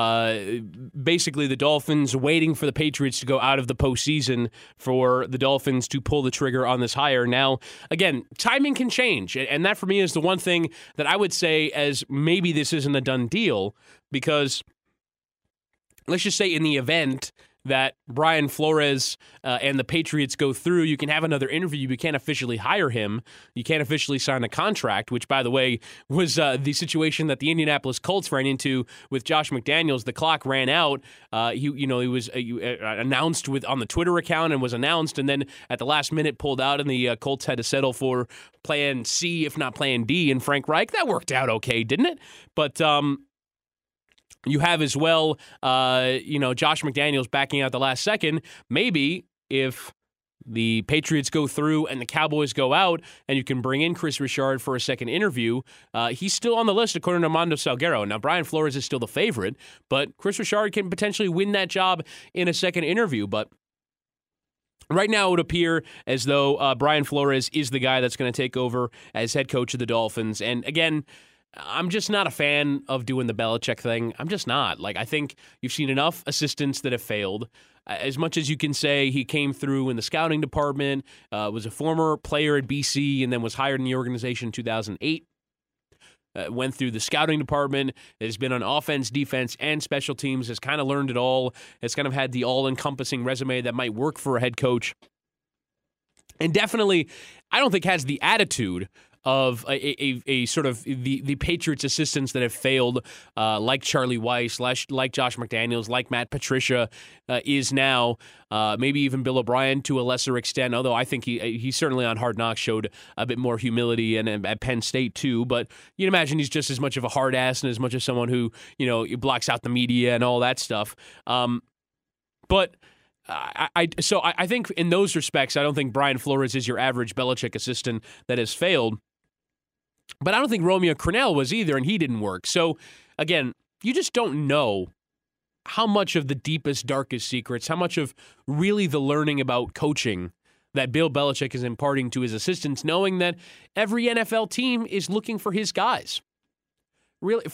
basically the Dolphins waiting for the Patriots to go out of the postseason for the Dolphins to pull the trigger on this hire. Now, again, timing can change. And that for me is the one thing that I would say as maybe this isn't a done deal, because let's just say in the event that Brian Flores and the Patriots go through, you can have another interview. You can't officially hire him. You can't officially sign a contract, which, by the way, was the situation that the Indianapolis Colts ran into with Josh McDaniels. The clock ran out. He was announced on the Twitter account and was announced, and then at the last minute pulled out, and the Colts had to settle for plan C, if not plan D, and Frank Reich. That worked out okay, didn't it? But you have as well, Josh McDaniels backing out the last second. Maybe if the Patriots go through and the Cowboys go out and you can bring in Chris Richard for a second interview, he's still on the list according to Armando Salguero. Now, Brian Flores is still the favorite, but Chris Richard can potentially win that job in a second interview. But right now, it would appear as though Brian Flores is the guy that's going to take over as head coach of the Dolphins. And again, I'm just not a fan of doing the Belichick thing. I'm just not. Like, I think you've seen enough assistants that have failed. As much as you can say he came through in the scouting department, was a former player at BC, and then was hired in the organization in 2008. Went through the scouting department, has been on offense, defense, and special teams, has kind of learned it all, has kind of had the all-encompassing resume that might work for a head coach. And definitely, I don't think has the attitude of a sort of the Patriots assistants that have failed, like Charlie Weiss, like Josh McDaniels, like Matt Patricia is now, maybe even Bill O'Brien to a lesser extent, although I think he certainly on Hard Knocks showed a bit more humility, and at Penn State too, but you'd imagine he's just as much of a hard ass and as much as someone who, blocks out the media and all that stuff. But I think in those respects, I don't think Brian Flores is your average Belichick assistant that has failed. But I don't think Romeo Crennel was either, and he didn't work. So, again, you just don't know how much of the deepest, darkest secrets, how much of really the learning about coaching that Bill Belichick is imparting to his assistants, knowing that every NFL team is looking for his guys. Really,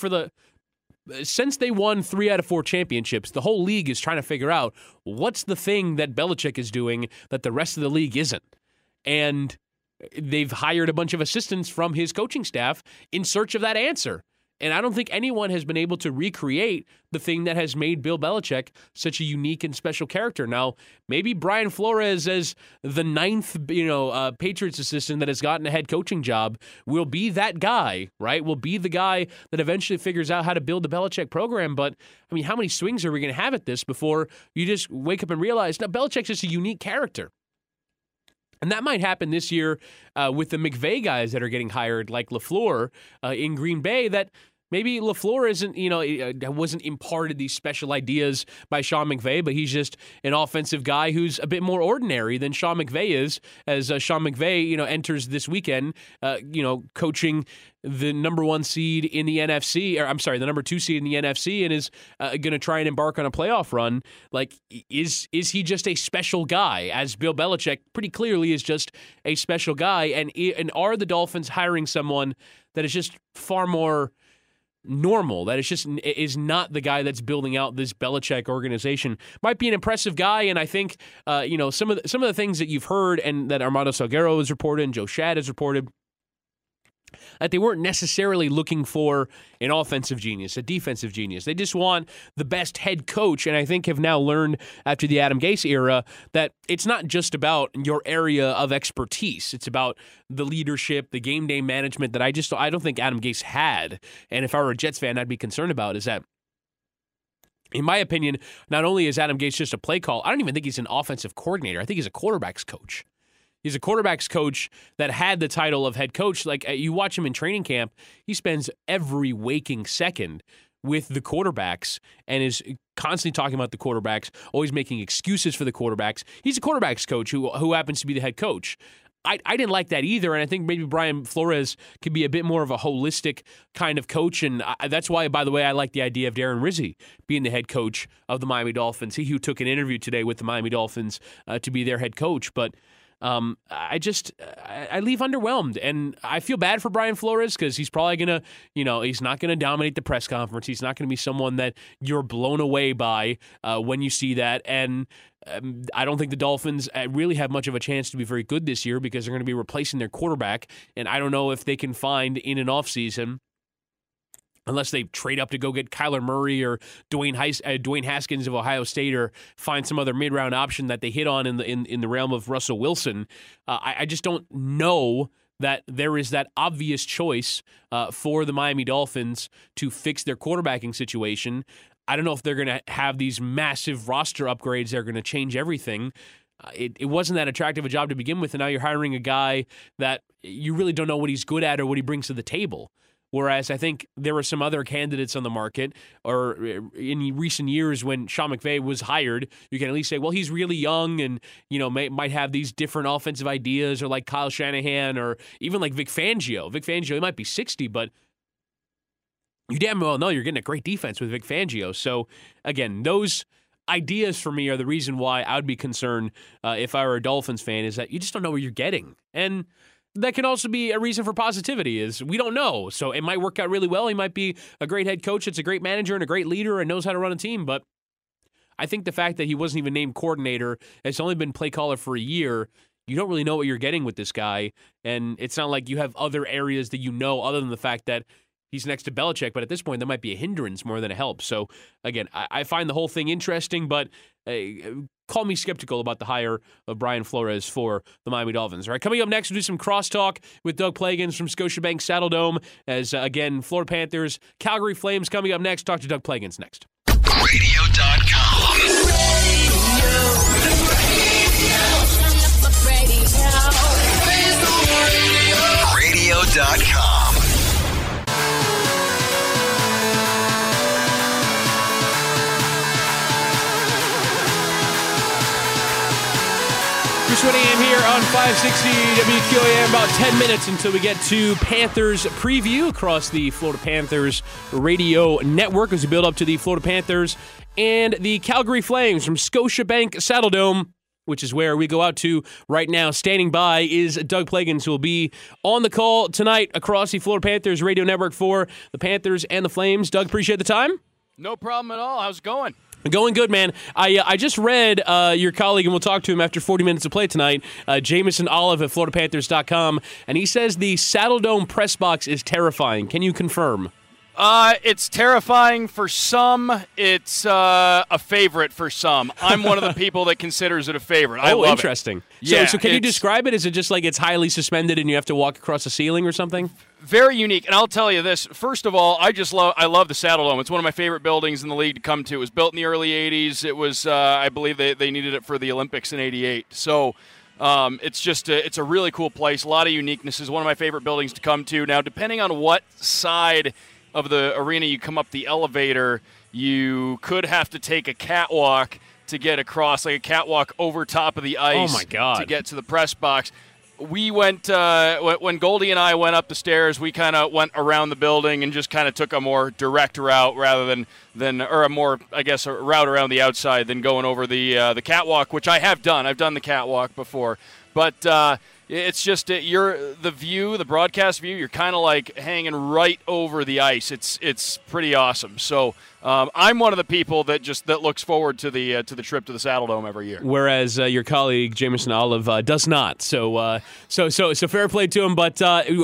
since they won 3 out of 4 championships, the whole league is trying to figure out what's the thing that Belichick is doing that the rest of the league isn't. And they've hired a bunch of assistants from his coaching staff in search of that answer. And I don't think anyone has been able to recreate the thing that has made Bill Belichick such a unique and special character. Now, maybe Brian Flores, as the 9th, Patriots assistant that has gotten a head coaching job, will be that guy, right? Will be the guy that eventually figures out how to build the Belichick program. But, I mean, how many swings are we going to have at this before you just wake up and realize, no, Belichick's just a unique character? And that might happen this year with the McVay guys that are getting hired, like LaFleur in Green Bay, that maybe LaFleur wasn't imparted these special ideas by Sean McVay, but he's just an offensive guy who's a bit more ordinary than Sean McVay is, as Sean McVay, enters this weekend, coaching the number 1 seed in the NFC, the number 2 seed in the NFC, and is going to try and embark on a playoff run. Like, is he just a special guy, as Bill Belichick pretty clearly is just a special guy? And are the Dolphins hiring someone that is just far more normal, that is not the guy that's building out this Belichick organization? Might be an impressive guy, and I think some of the things that you've heard and that Armando Salguero has reported and Joe Schad has reported, that they weren't necessarily looking for an offensive genius, a defensive genius. They just want the best head coach, and I think have now learned after the Adam Gase era that it's not just about your area of expertise. It's about the leadership, the game day management that I don't think Adam Gase had. And if I were a Jets fan, I'd be concerned about is that, in my opinion, not only is Adam Gase just a play call, I don't even think he's an offensive coordinator. I think he's a quarterback's coach. He's a quarterback's coach that had the title of head coach. Like, you watch him in training camp, he spends every waking second with the quarterbacks and is constantly talking about the quarterbacks, always making excuses for the quarterbacks. He's a quarterback's coach who happens to be the head coach. I didn't like that either, and I think maybe Brian Flores could be a bit more of a holistic kind of coach, and that's why, by the way, I like the idea of Darren Rizzi being the head coach of the Miami Dolphins. He who took an interview today with the Miami Dolphins to be their head coach, but I leave underwhelmed, and I feel bad for Brian Flores because he's probably going to, he's not going to dominate the press conference. He's not going to be someone that you're blown away by when you see that, and I don't think the Dolphins really have much of a chance to be very good this year because they're going to be replacing their quarterback, and I don't know if they can find in an offseason, unless they trade up to go get Kyler Murray or Dwayne Haskins of Ohio State, or find some other mid-round option that they hit on in the realm of Russell Wilson. I just don't know that there is that obvious choice for the Miami Dolphins to fix their quarterbacking situation. I don't know if they're going to have these massive roster upgrades that are going to change everything. It wasn't that attractive a job to begin with, and now you're hiring a guy that you really don't know what he's good at or what he brings to the table. Whereas I think there were some other candidates on the market, or in recent years when Sean McVay was hired, you can at least say, well, he's really young and, might have these different offensive ideas, or like Kyle Shanahan, or even like Vic Fangio. Vic Fangio, he might be 60, but you damn well know you're getting a great defense with Vic Fangio. So, again, those ideas for me are the reason why I would be concerned if I were a Dolphins fan, is that you just don't know what you're getting. And that can also be a reason for positivity is we don't know. So it might work out really well. He might be a great head coach. It's a great manager and a great leader and knows how to run a team. But I think the fact that he wasn't even named coordinator, has only been play caller for a year, you don't really know what you're getting with this guy. And it's not like you have other areas that you know other than the fact that he's next to Belichick. But at this point, that might be a hindrance more than a help. So, again, I find the whole thing interesting, but call me skeptical about the hire of Brian Flores for the Miami Dolphins. All right, coming up next, we'll do some crosstalk with Doug Plagans from Scotiabank Saddledome as, again, Florida Panthers, Calgary Flames coming up next. Talk to Doug Plagans next. Radio.com. Radio.com. Chris Whittingham here on 560 WQAM. About 10 minutes until we get to Panthers preview across the Florida Panthers radio network as we build up to the Florida Panthers and the Calgary Flames from Scotiabank Saddledome, which is where we go out to right now. Standing by is Doug Plagans, who will be on the call tonight across the Florida Panthers radio network for the Panthers and the Flames. Doug, appreciate the time. No problem at all. How's it going? Going good, man. I just read your colleague, and we'll talk to him after 40 minutes of play tonight, Jameson Olive at FloridaPanthers.com, and he says the Saddledome press box is terrifying. Can you confirm? It's terrifying for some. It's a favorite for some. I'm one of the people that considers it a favorite. I love interesting. It. Yeah, so can you describe it? Is it just like it's highly suspended and you have to walk across the ceiling or something? Very unique, and I'll tell you this. First of all, I love the Saddledome. It's one of my favorite buildings in the league to come to. It was built in the early 80s. It was, I believe they needed it for the Olympics in 88. So it's just it's a really cool place. A lot of uniqueness. It's one of my favorite buildings to come to. Now, depending on what side of the arena you come up the elevator, you could have to take a catwalk to get across, like a catwalk over top of the ice. Oh my God. To get to the press box. We went when Goldie and I went up the stairs. We kind of went around the building and just kind of took a more direct route rather than or a more, I guess, a route around the outside than going over the catwalk, which I have done. I've done the catwalk before, but it's just the view, the broadcast view. You're kind of like hanging right over the ice. It's pretty awesome. So I'm one of the people that looks forward to the trip to the Saddledome every year. Whereas your colleague Jameson Olive does not. So fair play to him. But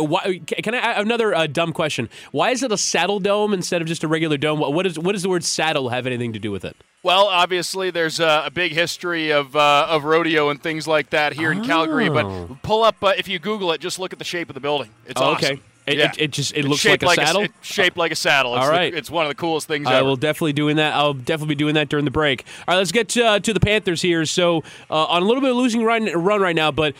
can I have another dumb question? Why is it a Saddledome instead of just a regular dome? What does the word saddle have anything to do with it? Well, obviously, there's a big history of rodeo and things like that here in Calgary. But pull up, if you Google it, just look at the shape of the building. It's awesome. Okay. It looks like a saddle? It's shaped like a saddle. All right. It's one of the coolest things ever. I'll definitely be doing that during the break. All right, let's get to the Panthers here. So on a little bit of losing run right now, but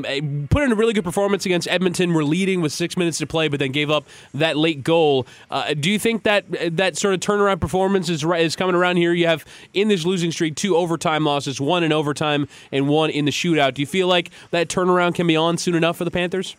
put in a really good performance against Edmonton. We're leading with 6 minutes to play, but then gave up that late goal. Do you think that sort of turnaround performance is coming around here? You have, in this losing streak, 2 overtime losses, 1 in overtime and 1 in the shootout. Do you feel like that turnaround can be on soon enough for the Panthers?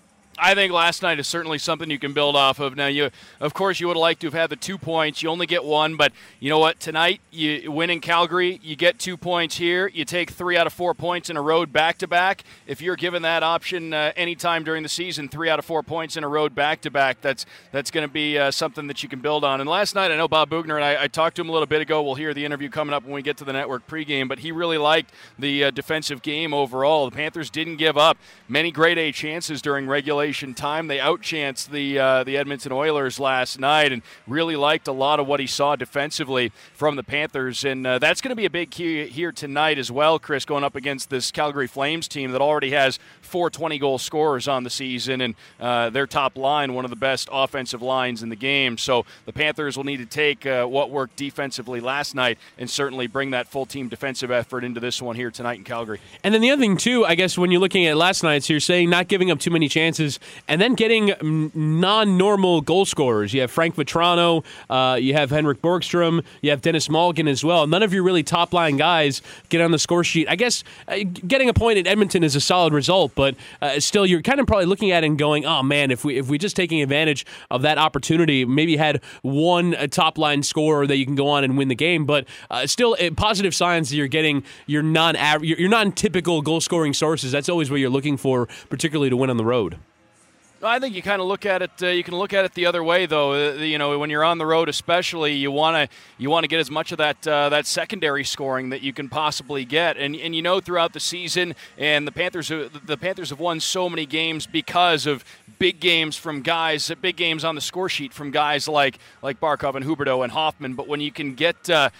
I think last night is certainly something you can build off of. Now, of course, you would have liked to have had the 2 points. You only get 1, but you know what? Tonight, you win in Calgary. You get 2 points here. You take 3 out of 4 points in a road back-to-back. If you're given that option anytime during the season, 3 out of 4 points in a road back-to-back, that's going to be something that you can build on. And last night, I know Bob Boughner, and I talked to him a little bit ago. We'll hear the interview coming up when we get to the network pregame, but he really liked the defensive game overall. The Panthers didn't give up many grade A chances during regulation time. They outchanced the Edmonton Oilers last night and really liked a lot of what he saw defensively from the Panthers. And that's going to be a big key here tonight as well, Chris, going up against this Calgary Flames team that already has 4 20-goal scorers on the season, and their top line, one of the best offensive lines in the game. So the Panthers will need to take what worked defensively last night and certainly bring that full-team defensive effort into this one here tonight in Calgary. And then the other thing, too, I guess when you're looking at last night, so you're saying not giving up too many chances. goals, and then getting non-normal goal scorers. You have Frank Vetrano, you have Henrik Borgstrom, you have Dennis Malgin as well. None of your really top-line guys get on the score sheet. I guess getting a point at Edmonton is a solid result, but still, you're kind of probably looking at it and going, oh man, if we just taking advantage of that opportunity, maybe had one top-line scorer that you can go on and win the game, but still positive signs that you're getting your non-typical goal-scoring sources. That's always what you're looking for, particularly to win on the road. I think you kind of look at it. You can look at it the other way, though. When you're on the road, especially, you want to get as much of that secondary scoring that you can possibly get. And throughout the season, and the Panthers have won so many games because of big games from guys, big games on the score sheet from guys like Barkov and Huberdeau and Hoffman. But when you can get a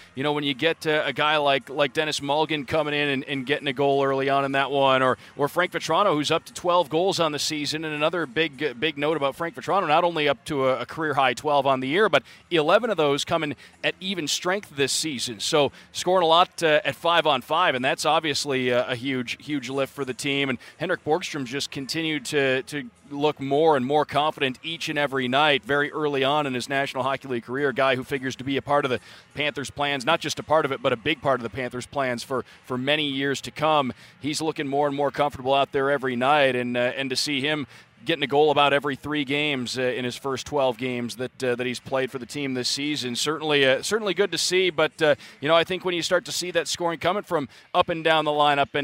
guy like Dennis Mulligan coming in and getting a goal early on in that one, or Frank Vetrano, who's up to 12 goals on the season, and another big note about Frank Vetrano, not only up to a career-high 12 on the year, but 11 of those coming at even strength this season. So scoring a lot at 5-on-5, and that's obviously a huge lift for the team. And Henrik Borgstrom just continued to look more and more confident each and every night very early on in his National Hockey League career, a guy who figures to be a part of the Panthers' plans, not just a part of it, but a big part of the Panthers' plans for many years to come. He's looking more and more comfortable out there every night, and to see him getting a goal about every 3 games in his first 12 games that he's played for the team this season. Certainly good to see, but I think when you start to see that scoring coming from up and down the lineup, and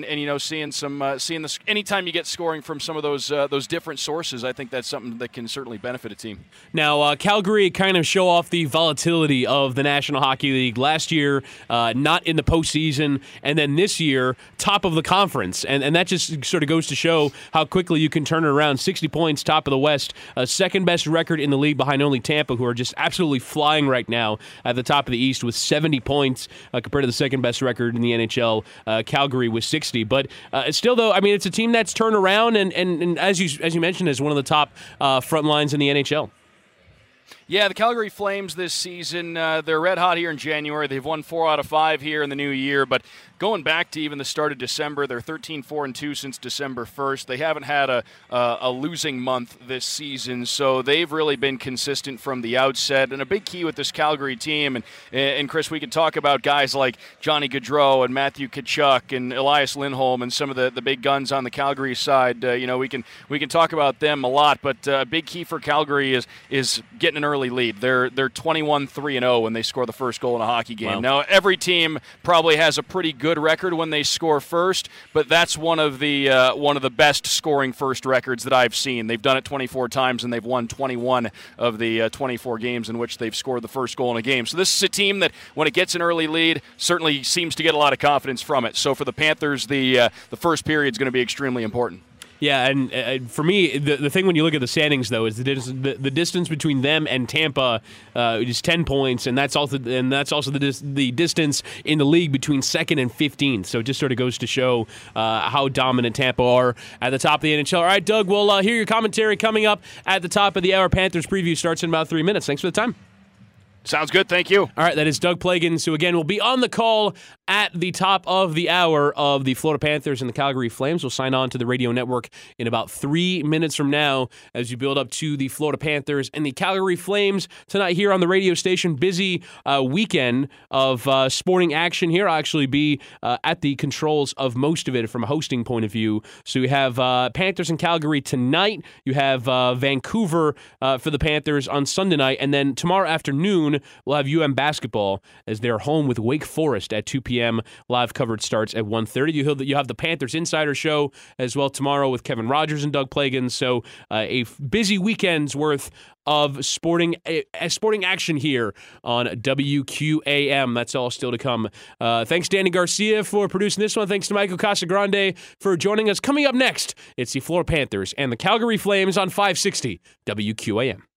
seeing this anytime you get scoring from some of those different sources, I think that's something that can certainly benefit a team. Now, Calgary kind of show off the volatility of the National Hockey League. Last year, not in the postseason, and then this year, top of the conference, and that just sort of goes to show how quickly you can turn it around. 60 points, top of the West, second best record in the league behind only Tampa, who are just absolutely flying right now at the top of the East with 70 points compared to the second best record in the NHL, Calgary with 60. But still, though, I mean, it's a team that's turned around and as you mentioned, is one of the top front lines in the NHL. Yeah, the Calgary Flames this season, they're red hot here in January. They've won 4 out of 5 here in the new year, but going back to even the start of December, they're 13-4-2 since December 1st. They haven't had a losing month this season, so they've really been consistent from the outset. And a big key with this Calgary team, and Chris, we can talk about guys like Johnny Gaudreau and Matthew Tkachuk and Elias Lindholm and some of the big guns on the Calgary side. We can talk about them a lot, but a big key for Calgary is getting an early lead. They're 21-3-0 when they score the first goal in a hockey game. Wow. Now, every team probably has a pretty good record when they score first, but that's one of the best scoring first records that I've seen. They've done it 24 times, and they've won 21 of the 24 games in which they've scored the first goal in a game. So this is a team that, when it gets an early lead, certainly seems to get a lot of confidence from it. So for the Panthers, the first period is going to be extremely important. Yeah, and for me, the thing when you look at the standings, though, is the distance between them and Tampa is 10 points, and that's also the distance in the league between second and 15th. So it just sort of goes to show how dominant Tampa are at the top of the NHL. All right, Doug, we'll hear your commentary coming up at the top of the hour. Panthers preview starts in about 3 minutes. Thanks for the time. Sounds good. Thank you. All right, that is Doug Plagens, who, again, will be on the call at the top of the hour of the Florida Panthers and the Calgary Flames. Will sign on to the radio network in about 3 minutes from now as you build up to the Florida Panthers and the Calgary Flames tonight here on the radio station. Busy weekend of sporting action here. I'll actually be at the controls of most of it from a hosting point of view. So you have Panthers and Calgary tonight. You have Vancouver for the Panthers on Sunday night. And then tomorrow afternoon, we'll have UM basketball as they're home with Wake Forest at 2 p.m. Live coverage starts at 1:30. You have the Panthers Insider Show as well tomorrow with Kevin Rogers and Doug Plagens. So a busy weekend's worth of sporting action here on WQAM. That's all still to come. Thanks, Danny Garcia, for producing this one. Thanks to Michael Casagrande for joining us. Coming up next, it's the Florida Panthers and the Calgary Flames on 560 WQAM.